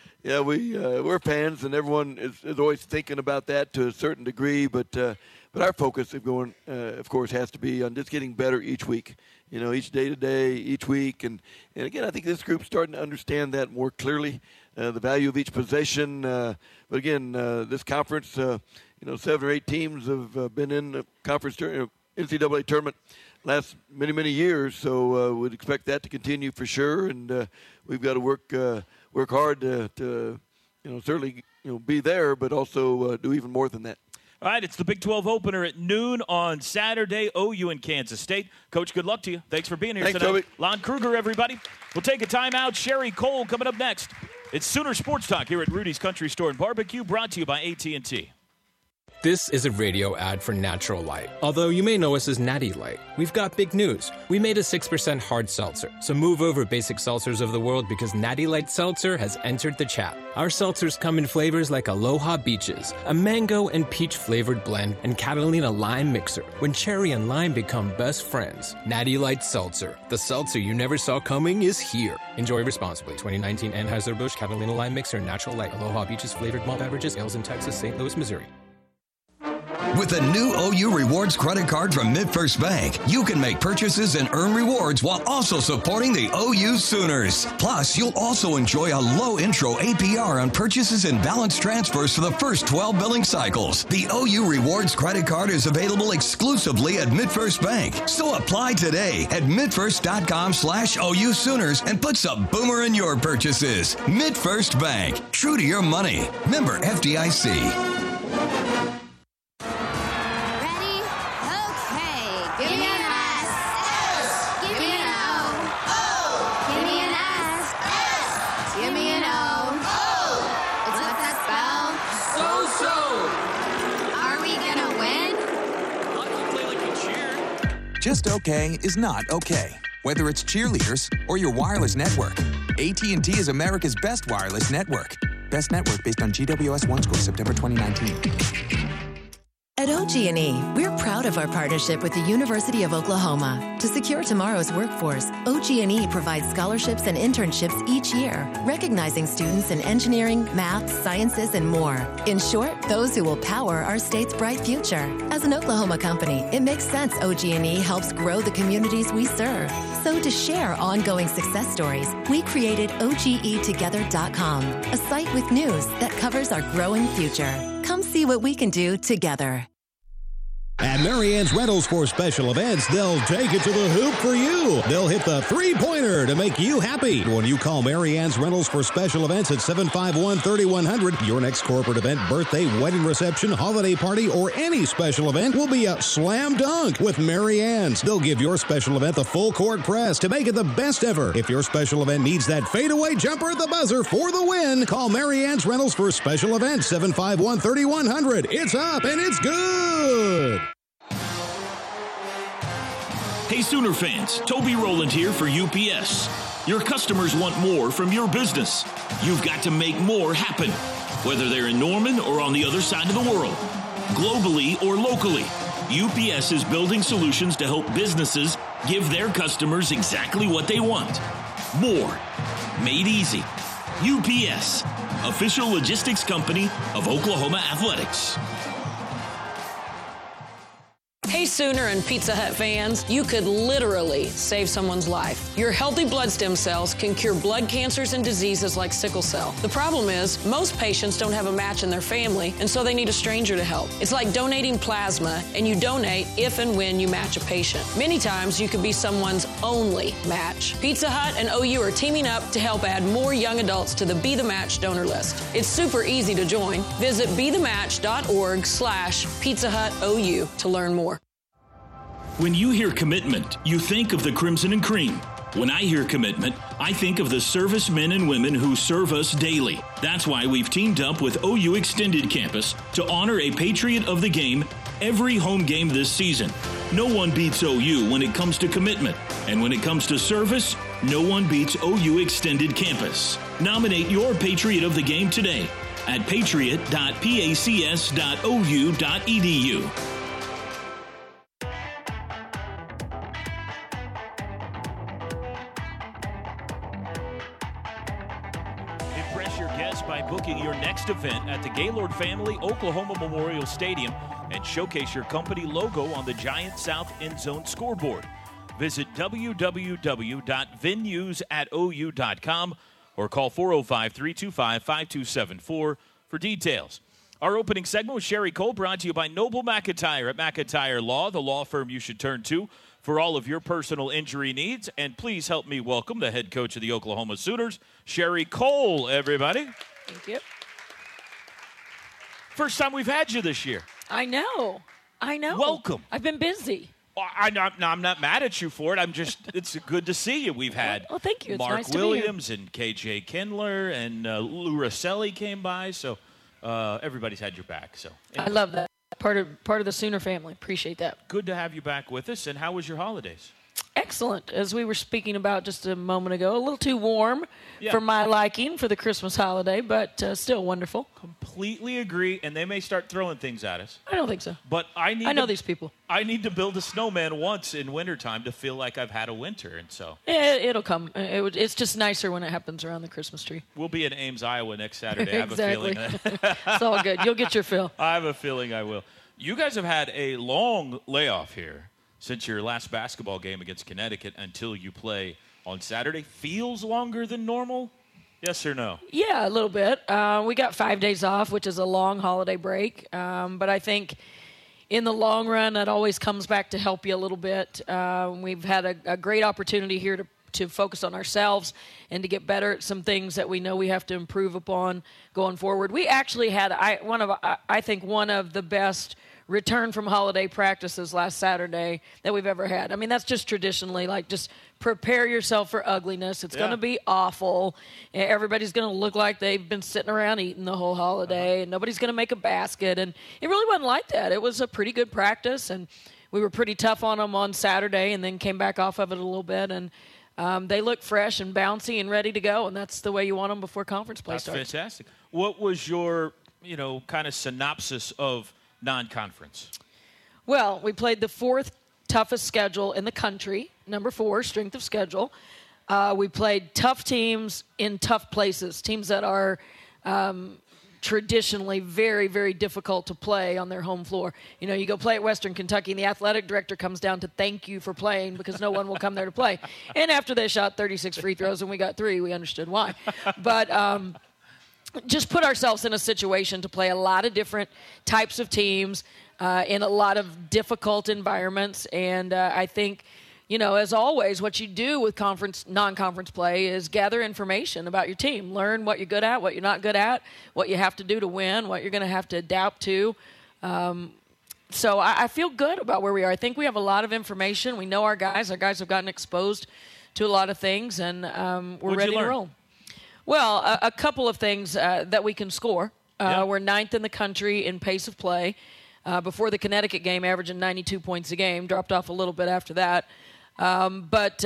We're fans, and everyone is always thinking about that to a certain degree, but our focus of course, has to be on just getting better each week. Each day to day, each week. And again, I think this group's starting to understand that more clearly, the value of each possession. But again, this conference, 7 or 8 teams have been in the conference NCAA tournament last many, many years. So we'd expect that to continue for sure. And we've got to work hard to certainly, be there, but also do even more than that. All right, it's the Big 12 opener at noon on Saturday, OU and Kansas State. Coach, good luck to you. Thanks for being here tonight. Toby. Lon Kruger, everybody. We'll take a timeout. Sherry Cole coming up next. It's Sooner Sports Talk here at Rudy's Country Store and Barbecue, brought to you by AT&T. This is a radio ad for Natural Light. Although you may know us as Natty Light, we've got big news. We made a 6% hard seltzer. So move over, basic seltzers of the world, because Natty Light Seltzer has entered the chat. Our seltzers come in flavors like Aloha Beaches, a mango and peach flavored blend, and Catalina Lime Mixer, when cherry and lime become best friends. Natty Light Seltzer. The seltzer you never saw coming is here. Enjoy responsibly. 2019 Anheuser-Busch Catalina Lime Mixer, Natural Light, Aloha Beaches flavored malt beverages, ales in Texas, St. Louis, Missouri. With a new OU Rewards credit card from MidFirst Bank, you can make purchases and earn rewards while also supporting the OU Sooners. Plus, you'll also enjoy a low intro APR on purchases and balance transfers for the first 12 billing cycles. The OU Rewards credit card is available exclusively at MidFirst Bank. So apply today at midfirst.com/OU Sooners and put some boomer in your purchases. MidFirst Bank. True to your money. Member FDIC. Just okay is not okay. Whether it's cheerleaders or your wireless network, AT&T is America's best wireless network. Best network based on GWS One score, September 2019. At OG&E, we're proud of our partnership with the University of Oklahoma. To secure tomorrow's workforce, OG&E provides scholarships and internships each year, recognizing students in engineering, math, sciences, and more. In short, those who will power our state's bright future. As an Oklahoma company, it makes sense OG&E helps grow the communities we serve. So to share ongoing success stories, we created OGEtogether.com, a site with news that covers our growing future. Come see what we can do together. At Marianne's Rentals for special events, they'll take it to the hoop for you. They'll hit the three-pointer to make you happy. When you call Marianne's Rentals for special events at 751-3100, your next corporate event, birthday, wedding reception, holiday party, or any special event will be a slam dunk with Marianne's. They'll give your special event the full court press to make it the best ever. If your special event needs that fadeaway jumper at the buzzer for the win, call Marianne's Rentals for special events, 751-3100. It's up and it's good. Hey Sooner fans, Toby Rowland here for UPS. Your customers want more from your business. You've got to make more happen, whether they're in Norman or on the other side of the world, globally or locally. UPS is building solutions to help businesses give their customers exactly what they want. More. Made easy. UPS, official logistics company of Oklahoma Athletics. Hey Sooner and Pizza Hut fans, you could literally save someone's life. Your healthy blood stem cells can cure blood cancers and diseases like sickle cell. The problem is, most patients don't have a match in their family, and so they need a stranger to help. It's like donating plasma, and you donate if and when you match a patient. Many times, you could be someone's only match. Pizza Hut and OU are teaming up to help add more young adults to the Be the Match donor list. It's super easy to join. Visit bethematch.org/Pizza Hut OU to learn more. When you hear commitment, you think of the Crimson and Cream. When I hear commitment, I think of the servicemen and women who serve us daily. That's why we've teamed up with OU Extended Campus to honor a Patriot of the Game every home game this season. No one beats OU when it comes to commitment. And when it comes to service, no one beats OU Extended Campus. Nominate your Patriot of the Game today at patriot.pacs.ou.edu. By booking your next event at the Gaylord Family Oklahoma Memorial Stadium and showcase your company logo on the Giant South End Zone scoreboard. Visit www.venues@ou.com or call 405-325-5274 for details. Our opening segment was Sherry Cole, brought to you by Noble McIntyre at McIntyre Law, the law firm you should turn to for all of your personal injury needs. And please help me welcome the head coach of the Oklahoma Sooners, Sherry Cole, everybody. Thank you. First time we've had you this year. I know. Welcome. I've been busy. Well, I'm not mad at you for it. It's good to see you. We've had thank you. It's Mark nice to Williams be here. and KJ Kindler and Lou Rosselli came by, so everybody's had your back. So I love that. Part of the Sooner family. Appreciate that. Good to have you back with us. And how was your holidays? Excellent. As we were speaking about just a moment ago, a little too warm for my liking for the Christmas holiday, but still wonderful. Completely agree, and they may start throwing things at us. I don't think so. But I know these people. I need to build a snowman once in wintertime to feel like I've had a winter, and so. It'll come. It's just nicer when it happens around the Christmas tree. We'll be in Ames, Iowa next Saturday. I have Exactly. a feeling that. It's all good. You'll get your fill. I have a feeling I will. You guys have had a long layoff here since your last basketball game against Connecticut until you play on Saturday. Feels longer than normal? Yes or no? Yeah, a little bit. We got 5 days off, which is a long holiday break. But I think in the long run, it always comes back to help you a little bit. We've had a great opportunity here to focus on ourselves and to get better at some things that we know we have to improve upon going forward. We actually had one of the best return from holiday practices last Saturday that we've ever had. I mean, that's just traditionally, just prepare yourself for ugliness. It's going to be awful. Everybody's going to look like they've been sitting around eating the whole holiday, and nobody's going to make a basket. And it really wasn't like that. It was a pretty good practice, and we were pretty tough on them on Saturday and then came back off of it a little bit. And they look fresh and bouncy and ready to go, and that's the way you want them before conference play starts. That's fantastic. What was your, kind of synopsis of non-conference? Well, we played the 4th toughest schedule in the country, number 4, strength of schedule. We played tough teams in tough places, teams that are traditionally very, very difficult to play on their home floor. You know, you go play at Western Kentucky, and the athletic director comes down to thank you for playing because no one will come there to play. And after they shot 36 free throws and we got 3, we understood why. But just put ourselves in a situation to play a lot of different types of teams in a lot of difficult environments. And I think, you know, as always, what you do with non-conference play is gather information about your team. Learn what you're good at, what you're not good at, what you have to do to win, what you're going to have to adapt to. So I feel good about where we are. I think we have a lot of information. We know our guys. Our guys have gotten exposed to a lot of things, and we're ready to roll. Well, a couple of things that we can score. We're 9th in the country in pace of play. Before the Connecticut game, averaging 92 points a game. Dropped off a little bit after that. But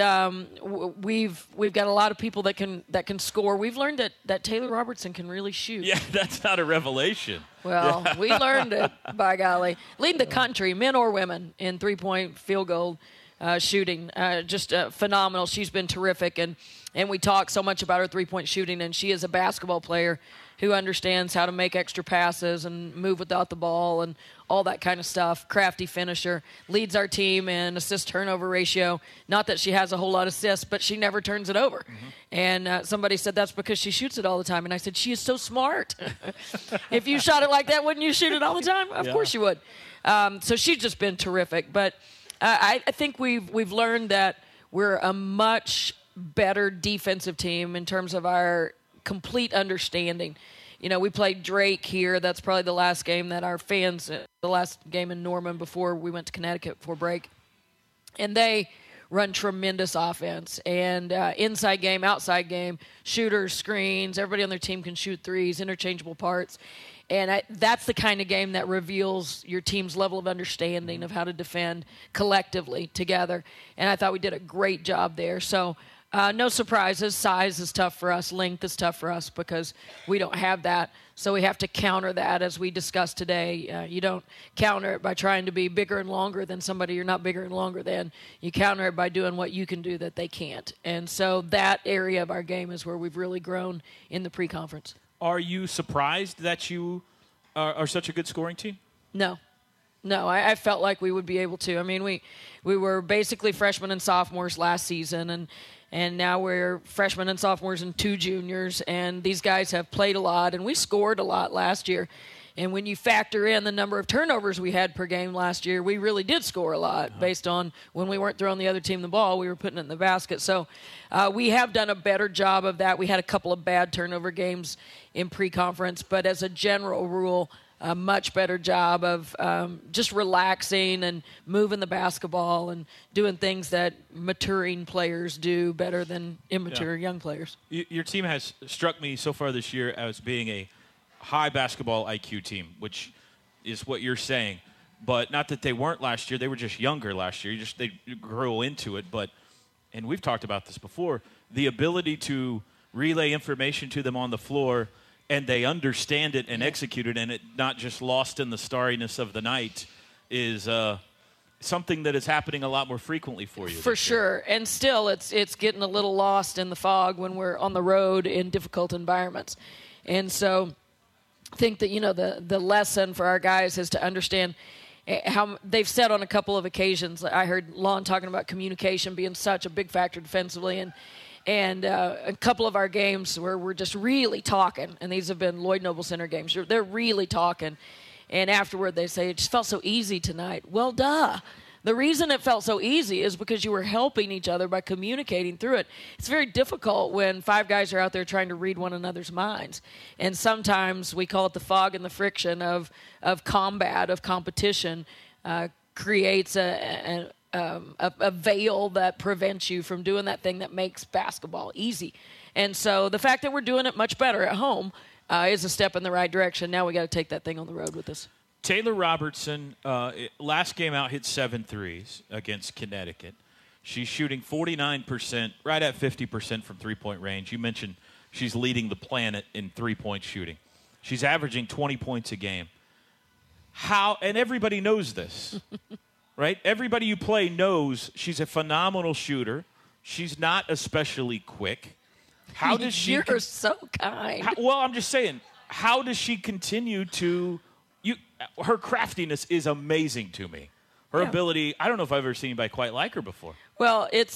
we've got a lot of people that can score. We've learned that Taylor Robertson can really shoot. Yeah, that's not a revelation. Well, we learned it, by golly. Leading the country, men or women, in three-point field goal shooting. Just phenomenal. She's been terrific. And we talk so much about her three-point shooting, and she is a basketball player who understands how to make extra passes and move without the ball and all that kind of stuff. Crafty finisher. Leads our team in assist-turnover ratio. Not that she has a whole lot of assists, but she never turns it over. Mm-hmm. And somebody said that's because she shoots it all the time. And I said, she is so smart. If you shot it like that, wouldn't you shoot it all the time? Of course you would. So she's just been terrific. But I think we've learned that we're a much better defensive team in terms of our complete understanding. You know, we played Drake here. That's probably the last game that our fans, the last game in Norman before we went to Connecticut for break. And they run tremendous offense. And inside game, outside game, shooters, screens, everybody on their team can shoot threes, interchangeable parts. And that's the kind of game that reveals your team's level of understanding of how to defend collectively together. And I thought we did a great job there. So no surprises. Size is tough for us. Length is tough for us because we don't have that. So we have to counter that, as we discussed today. You don't counter it by trying to be bigger and longer than somebody you're not bigger and longer than. You counter it by doing what you can do that they can't. And so that area of our game is where we've really grown in the pre-conference. Are you surprised that you are such a good scoring team? No, I felt like we would be able to. I mean, we were basically freshmen and sophomores last season, and now we're freshmen and sophomores and 2 juniors, and these guys have played a lot, and we scored a lot last year. And when you factor in the number of turnovers we had per game last year, we really did score a lot based on when we weren't throwing the other team the ball, we were putting it in the basket. So we have done a better job of that. We had a couple of bad turnover games in pre-conference, but as a general rule, a much better job of just relaxing and moving the basketball and doing things that maturing players do better than immature young players. Your team has struck me so far this year as being a high basketball IQ team, which is what you're saying. But not that they weren't last year. They were just younger last year. They grew into it. And we've talked about this before, the ability to relay information to them on the floor and they understand it and execute it, and it not just lost in the starriness of the night, is something that is happening a lot more frequently for you. For sure. And still, it's getting a little lost in the fog when we're on the road in difficult environments. And so I think that, you know, the lesson for our guys is to understand how they've said on a couple of occasions. I heard Lon talking about communication being such a big factor defensively, and a couple of our games where we're just really talking, and these have been Lloyd Noble Center games. They're really talking, and afterward they say, it just felt so easy tonight. Well, duh. The reason it felt so easy is because you were helping each other by communicating through it. It's very difficult when 5 guys are out there trying to read one another's minds. And sometimes we call it the fog and the friction of combat, of competition, creates a veil that prevents you from doing that thing that makes basketball easy. And so the fact that we're doing it much better at home is a step in the right direction. Now we got to take that thing on the road with us. Taylor Robertson, last game out, hit 7 threes against Connecticut. She's shooting 49%, right at 50% from three-point range. You mentioned she's leading the planet in three-point shooting. She's averaging 20 points a game. how, and everybody knows this, right? Everybody you play knows she's a phenomenal shooter. She's not especially quick. How does she? You're so kind. Well, I'm just saying, how does she continue to? Her craftiness is amazing to me. Her ability, I don't know if I've ever seen anybody quite like her before. Well, it's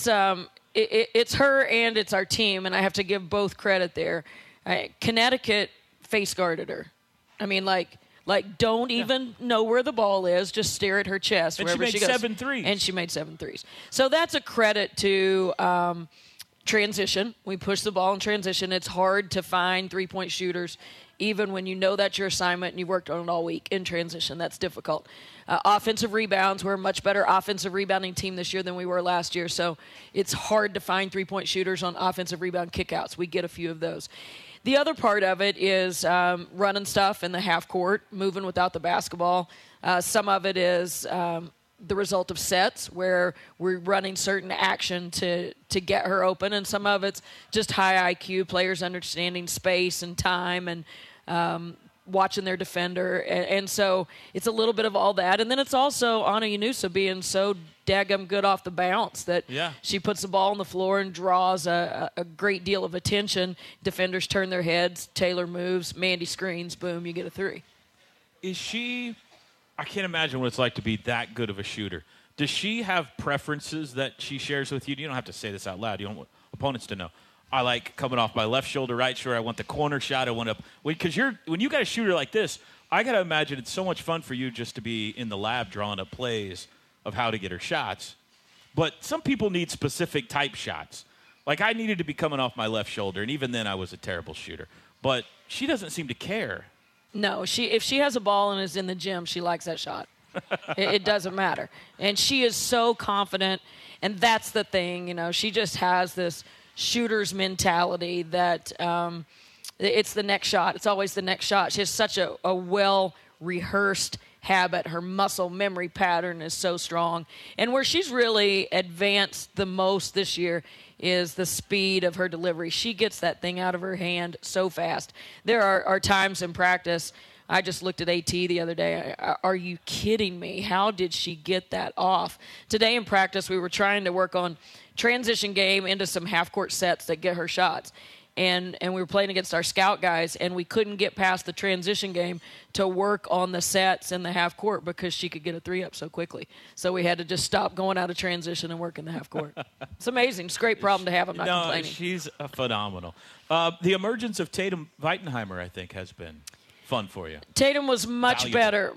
her and it's our team, and I have to give both credit there. Connecticut face guarded her. I mean, like don't even know where the ball is. Just stare at her chest. And wherever she made goes. 7 threes. And she made 7 threes. So that's a credit to transition. We push the ball in transition. It's hard to find three-point shooters, even when you know that's your assignment and you worked on it all week in transition. That's difficult. Offensive rebounds. We're a much better offensive rebounding team this year than we were last year. So it's hard to find three-point shooters on offensive rebound kickouts. We get a few of those. The other part of it is running stuff in the half court, moving without the basketball. Some of it is the result of sets where we're running certain action to get her open, and some of it's just high IQ, players understanding space and time and watching their defender. And so it's a little bit of all that. And then it's also Ana Yunusa being so daggum good off the bounce that she puts the ball on the floor and draws a great deal of attention. Defenders turn their heads. Taylor moves. Mandy screens. Boom, you get a three. Is she – I can't imagine what it's like to be that good of a shooter. Does she have preferences that she shares with you? You don't have to say this out loud. You don't want opponents to know. I like coming off my left shoulder, right shoulder. I want the corner shot. I want to – because when you got a shooter like this, I got to imagine it's so much fun for you just to be in the lab drawing up plays of how to get her shots. But some people need specific type shots. Like I needed to be coming off my left shoulder, and even then I was a terrible shooter. But she doesn't seem to care. No, if she has a ball and is in the gym, she likes that shot. It doesn't matter. And she is so confident, and that's the thing. You know, she just has this shooter's mentality that it's the next shot. It's always the next shot. She has such a well-rehearsed habit. Her muscle memory pattern is so strong. And where she's really advanced the most this year is the speed of her delivery. She gets that thing out of her hand so fast. There are times in practice, I just looked at AT the other day. Are you kidding me? How did she get that off? Today in practice, we were trying to work on transition game into some half-court sets that get her shots. And we were playing against our scout guys, and we couldn't get past the transition game to work on the sets in the half court because she could get a three up so quickly. So we had to just stop going out of transition and work in the half court. It's amazing. It's a great problem to have. I'm not complaining. She's phenomenal. The emergence of Tatum Weitenheimer, I think, has been fun for you. Tatum was much better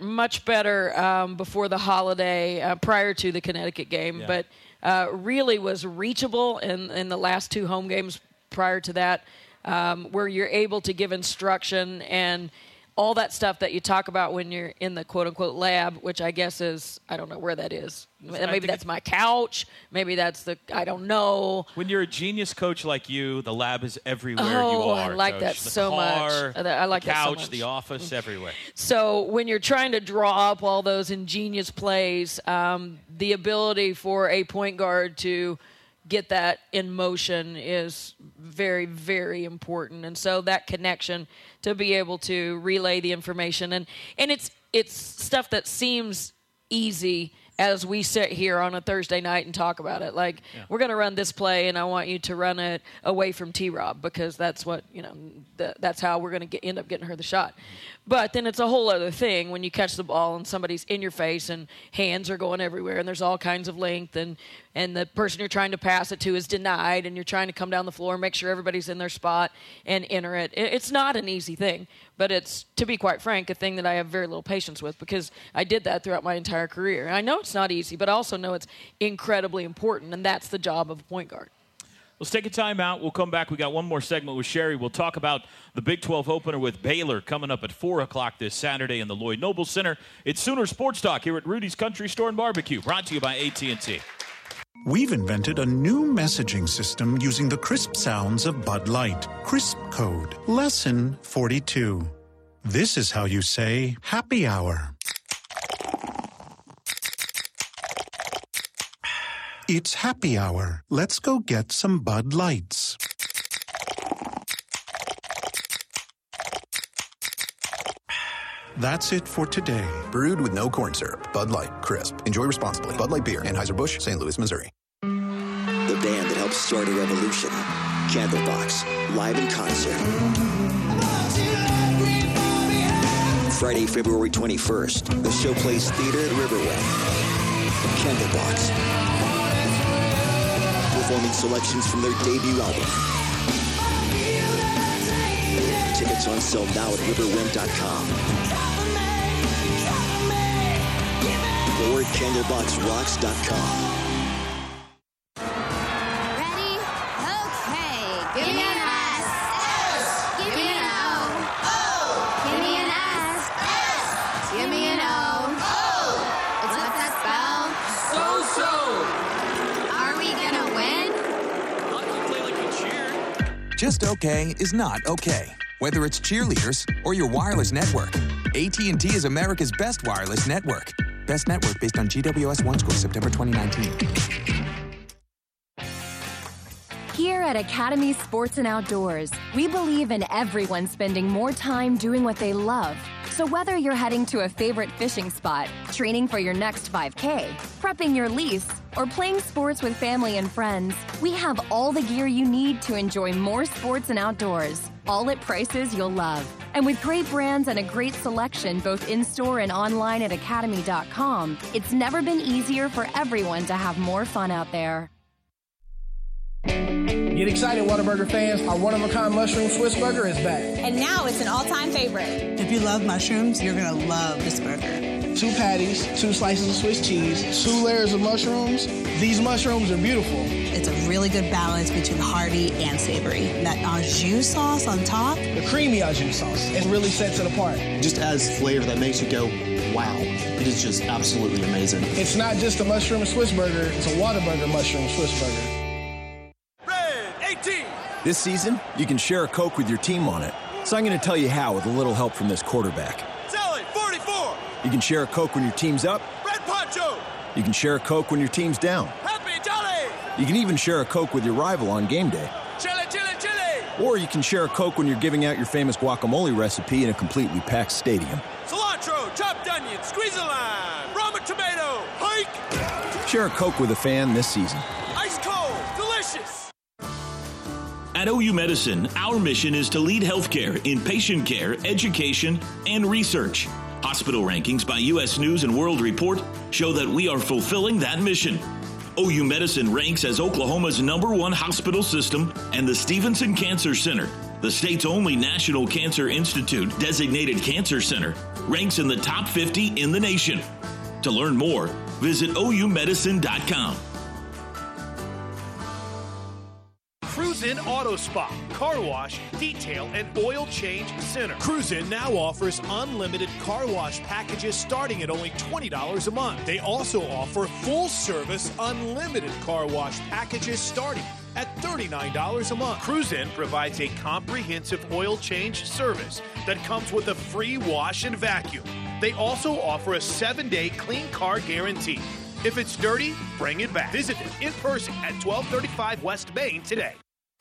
before the holiday, prior to the Connecticut game, but really was reachable in the last two home games prior to that, where you're able to give instruction and all that stuff that you talk about when you're in the quote-unquote lab, which I guess is, I don't know where that is. Maybe that's my couch. Maybe that's I don't know. When you're a genius coach like you, the lab is everywhere you are. I like Coach. that so much. I like the couch, that so much. The office, everywhere. So when you're trying to draw up all those ingenious plays, the ability for a point guard to get that in motion is very, very important. And so that connection to be able to relay the information. And it's stuff that seems easy as we sit here on a Thursday night and talk about it. Like, we're going to run this play, and I want you to run it away from T-Rob because that's what, that's how we're going to end up getting her the shot. But then it's a whole other thing when you catch the ball and somebody's in your face and hands are going everywhere and there's all kinds of length and the person you're trying to pass it to is denied and you're trying to come down the floor and make sure everybody's in their spot and enter it. It's not an easy thing, but it's, to be quite frank, a thing that I have very little patience with because I did that throughout my entire career. I know it's not easy, but I also know it's incredibly important, and that's the job of a point guard. Let's take a time out. We'll come back. We got one more segment with Sherry. We'll talk about the Big 12 opener with Baylor coming up at 4 o'clock this Saturday in the Lloyd Noble Center. It's Sooner Sports Talk here at Rudy's Country Store and Barbecue, brought to you by AT&T. We've invented a new messaging system using the crisp sounds of Bud Light. Crisp Code. Lesson 42. This is how you say happy hour. It's happy hour. Let's go get some Bud Lights. That's it for today. Brewed with no corn syrup. Bud Light, crisp. Enjoy responsibly. Bud Light Beer, Anheuser-Busch, St. Louis, Missouri. The band that helped start a revolution. Candlebox, live in concert. Friday, February 21st. The show plays theater at Riverway. Candlebox. Performing selections from their debut album. Tickets on sale now at riverwind.com. Or at candleboxrocks.com. Ready? Okay. Give me an S. S. Give me an O. O. Give me an S. S. Give me an O. O. It's what's that spell? So. Are we gonna win? I'll just play like a cheer. Just okay is not okay. Whether it's cheerleaders or your wireless network, AT&T is America's best wireless network. Best network based on GWS One score September 2019. Here at Academy Sports and Outdoors, we believe in everyone spending more time doing what they love. So whether you're heading to a favorite fishing spot, training for your next 5K, prepping your lease, or playing sports with family and friends, we have all the gear you need to enjoy more sports and outdoors, all at prices you'll love. And with great brands and a great selection both in-store and online at academy.com, it's never been easier for everyone to have more fun out there. Get excited, Whataburger fans. Our one-of-a-kind mushroom Swiss burger is back. And now it's an all-time favorite. If you love mushrooms, you're going to love this burger. 2 patties, 2 slices of Swiss cheese, 2 layers of mushrooms. These mushrooms are beautiful. It's a really good balance between hearty and savory. That au jus sauce on top. The creamy au jus sauce. It really sets it apart. Just adds flavor that makes you go, wow. It is just absolutely amazing. It's not just a mushroom Swiss burger. It's a Whataburger mushroom Swiss burger. This season, you can share a Coke with your team on it. So I'm going to tell you how with a little help from this quarterback. Sally, 44! You can share a Coke when your team's up. Red Poncho! You can share a Coke when your team's down. Happy Jolly! You can even share a Coke with your rival on game day. Chili, chili, chili! Or you can share a Coke when you're giving out your famous guacamole recipe in a completely packed stadium. Cilantro, chopped onion, squeeze a lime, ramen tomato, hike! Share a Coke with a fan this season. Ice cold, delicious! At OU Medicine, our mission is to lead healthcare in patient care, education, and research. Hospital rankings by U.S. News and World Report show that we are fulfilling that mission. OU Medicine ranks as Oklahoma's #1 hospital system, and the Stevenson Cancer Center, the state's only National Cancer Institute designated cancer center, ranks in the top 50 in the nation. To learn more, visit OUMedicine.com. Cruisin Auto Spa, car wash, detail, and oil change center. Cruisin now offers unlimited car wash packages starting at only $20 a month. They also offer full-service unlimited car wash packages starting at $39 a month. Cruisin provides a comprehensive oil change service that comes with a free wash and vacuum. They also offer a 7-day clean car guarantee. If it's dirty, bring it back. Visit them in person at 1235 West Main today.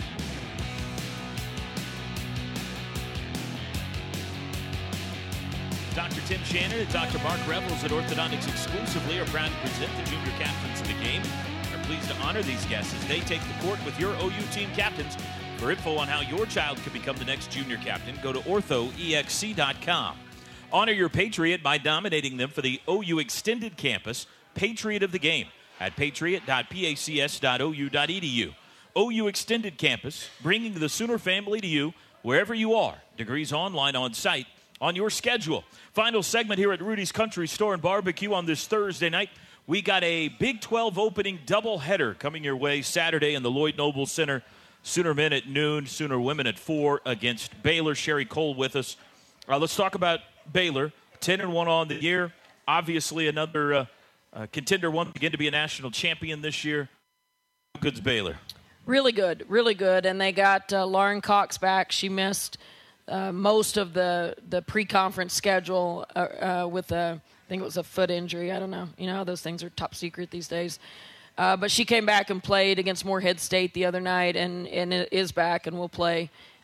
Dr. Tim Shannon and Dr. Mark Revels at Orthodontics exclusively are proud to present the junior captains of the game. We're pleased to honor these guests as they take the court with your OU team captains. For info on how your child could become the next junior captain, go to orthoexc.com. Honor your Patriot by nominating them for the OU Extended Campus Patriot of the Game at patriot.pacs.ou.edu. OU Extended Campus, bringing the Sooner family to you wherever you are. Degrees online, on site, on your schedule. Final segment here at Rudy's Country Store and Barbecue on this Thursday night. We got a Big 12 opening doubleheader coming your way Saturday in the Lloyd Noble Center. Sooner men at noon, Sooner women at 4 against Baylor. Sherry Cole with us. Let's talk about Baylor. 10-1 on the year. Obviously another contender once again to be a national champion this year. How good's Baylor? Really good, really good. And they got Lauren Cox back. She missed most of the pre-conference schedule with I think it was a foot injury. I don't know. You know, those things are top secret these days. But she came back and played against Morehead State the other night and is back and will play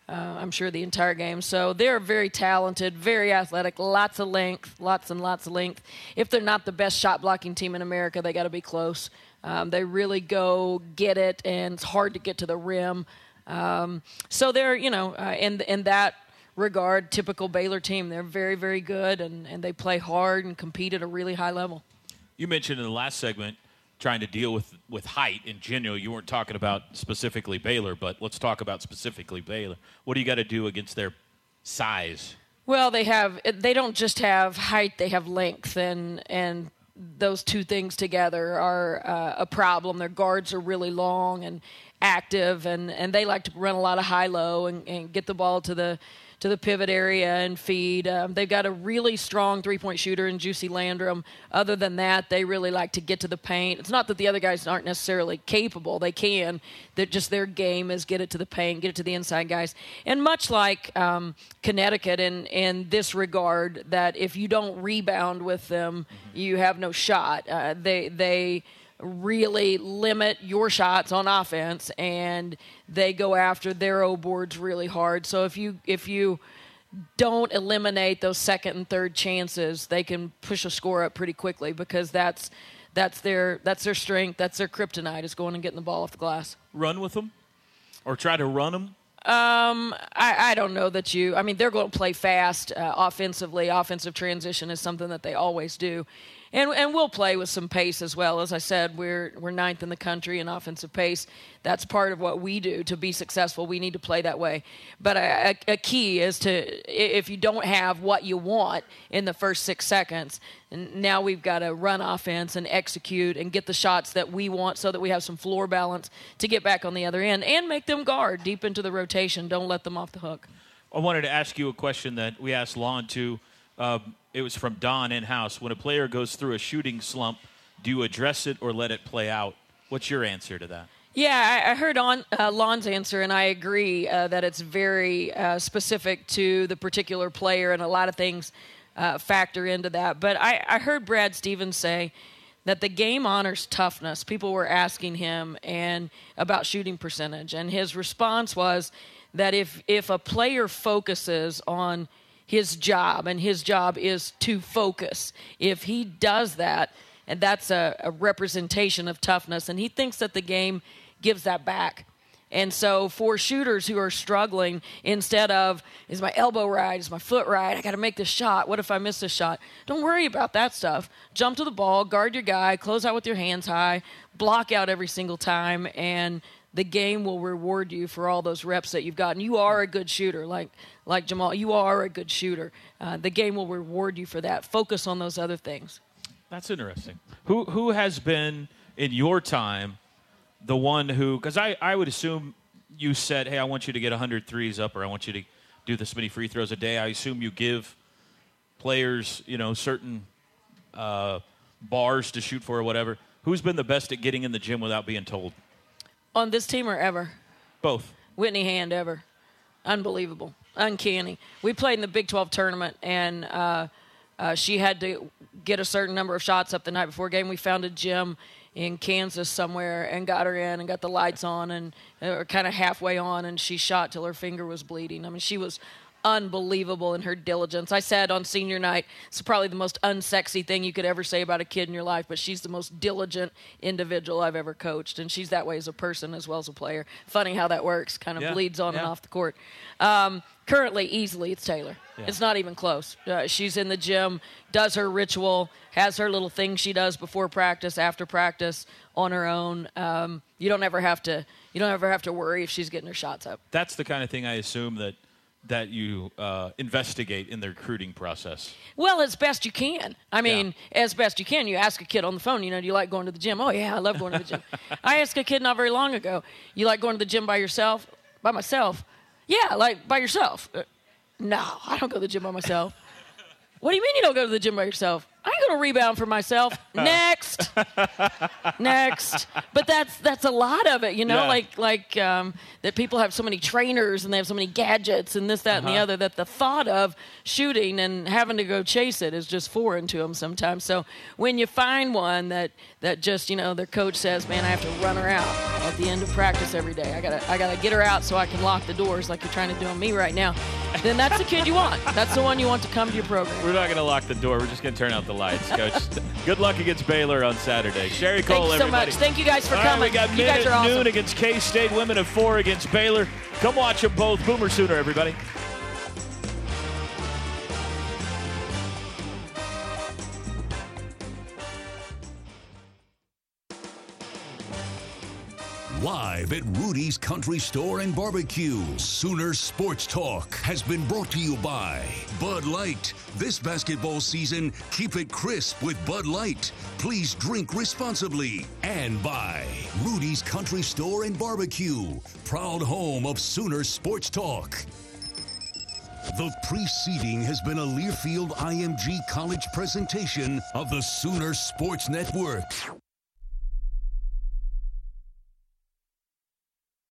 I'm sure the entire game. So they're very talented, very athletic, lots of length, lots and lots of length. If they're not the best shot blocking team in America, they got to be close. They really go get it, and it's hard to get to the rim. So they're, in that regard, typical Baylor team. They're very, very good, and they play hard and compete at a really high level. You mentioned in the last segment trying to deal with height in general. You weren't talking about specifically Baylor, but let's talk about specifically Baylor. What do you got to do against their size? Well, they don't just have height, they have length, and those two things together are a problem. Their guards are really long and active, and they like to run a lot of high-low and get the ball to the pivot area and feed. They've got a really strong three-point shooter in Juicy Landrum. Other than that, they really like to get to the paint. It's not that the other guys aren't necessarily capable. They can. That just their game is get it to the paint, get it to the inside guys. And much like Connecticut in this regard, that if you don't rebound with them, you have no shot. They really limit your shots on offense, and they go after their O boards really hard. So if you don't eliminate those second and third chances, they can push a score up pretty quickly, because that's their strength, that's their kryptonite, is going and getting the ball off the glass. Run with them, or try to run them. I don't know that they're going to play fast offensively. Offensive transition is something that they always do. And we'll play with some pace as well. As I said, we're ninth in the country in offensive pace. That's part of what we do to be successful. We need to play that way. But a key is if you don't have what you want in the first 6 seconds, now we've got to run offense and execute and get the shots that we want, so that we have some floor balance to get back on the other end and make them guard deep into the rotation. Don't let them off the hook. I wanted to ask you a question that we asked Lon too. It was from Don in-house. When a player goes through a shooting slump, do you address it or let it play out? What's your answer to that? Yeah, I heard Lon's answer, and I agree that it's very specific to the particular player, and a lot of things factor into that. But I heard Brad Stevens say that the game honors toughness. People were asking him about shooting percentage, and his response was that if a player focuses on his job, and his job is to focus, if he does that, and that's a representation of toughness, and he thinks that the game gives that back. And so for shooters who are struggling, instead of, is my elbow right, is my foot right, I got to make this shot, what if I miss this shot? Don't worry about that stuff. Jump to the ball, guard your guy, close out with your hands high, block out every single time, and the game will reward you for all those reps that you've gotten. You are a good shooter, like Jamal. You are a good shooter. The game will reward you for that. Focus on those other things. That's interesting. Who has been, in your time, the one who – because I would assume you said, hey, I want you to get 100 threes up, or I want you to do this many free throws a day. I assume you give players, certain bars to shoot for or whatever. Who's been the best at getting in the gym without being told? On this team or ever? Both. Whitney Hand, ever. Unbelievable. Uncanny. We played in the Big 12 tournament, and she had to get a certain number of shots up the night before game. We found a gym in Kansas somewhere and got her in and got the lights on and kind of halfway on, and she shot till her finger was bleeding. I mean, she was unbelievable in her diligence. I said on senior night, it's probably the most unsexy thing you could ever say about a kid in your life, but she's the most diligent individual I've ever coached, and she's that way as a person as well as a player. Funny how that works, kind of bleeds on and off the court. Currently, easily, it's Taylor. Yeah. It's not even close. She's in the gym, does her ritual, has her little thing she does before practice, after practice, on her own. You don't ever have to worry if she's getting her shots up. That's the kind of thing I assume that you investigate in the recruiting process. Well, as best you can. I mean, as best you can. You ask a kid on the phone, do you like going to the gym? Oh, yeah, I love going to the gym. I asked a kid not very long ago, you like going to the gym by yourself? By myself? Yeah, like by yourself. No, I don't go to the gym by myself. What do you mean you don't go to the gym by yourself? I ain't going to rebound for myself. Next. Next. But that's a lot of it, that people have so many trainers and they have so many gadgets and this, that, and the other, that the thought of shooting and having to go chase it is just foreign to them sometimes. So when you find one that just, their coach says, man, I have to run her out at the end of practice every day. I gotta get her out so I can lock the doors like you're trying to do on me right now. Then that's the kid you want. That's the one you want to come to your program. We're not going to lock the door. We're just going to turn out the lights, Coach. Good luck against Baylor on Saturday. Sherry Cole, everybody. Thank you so much. Thank you guys for coming. We got you guys are awesome. noon against K-State, women at 4 against Baylor. Come watch them both. Boomer Sooner, everybody. Live at Rudy's Country Store and Barbecue, Sooner Sports Talk has been brought to you by Bud Light. This basketball season, keep it crisp with Bud Light. Please drink responsibly. And by Rudy's Country Store and Barbecue, proud home of Sooner Sports Talk. The preceding has been a Learfield IMG College presentation of the Sooner Sports Network.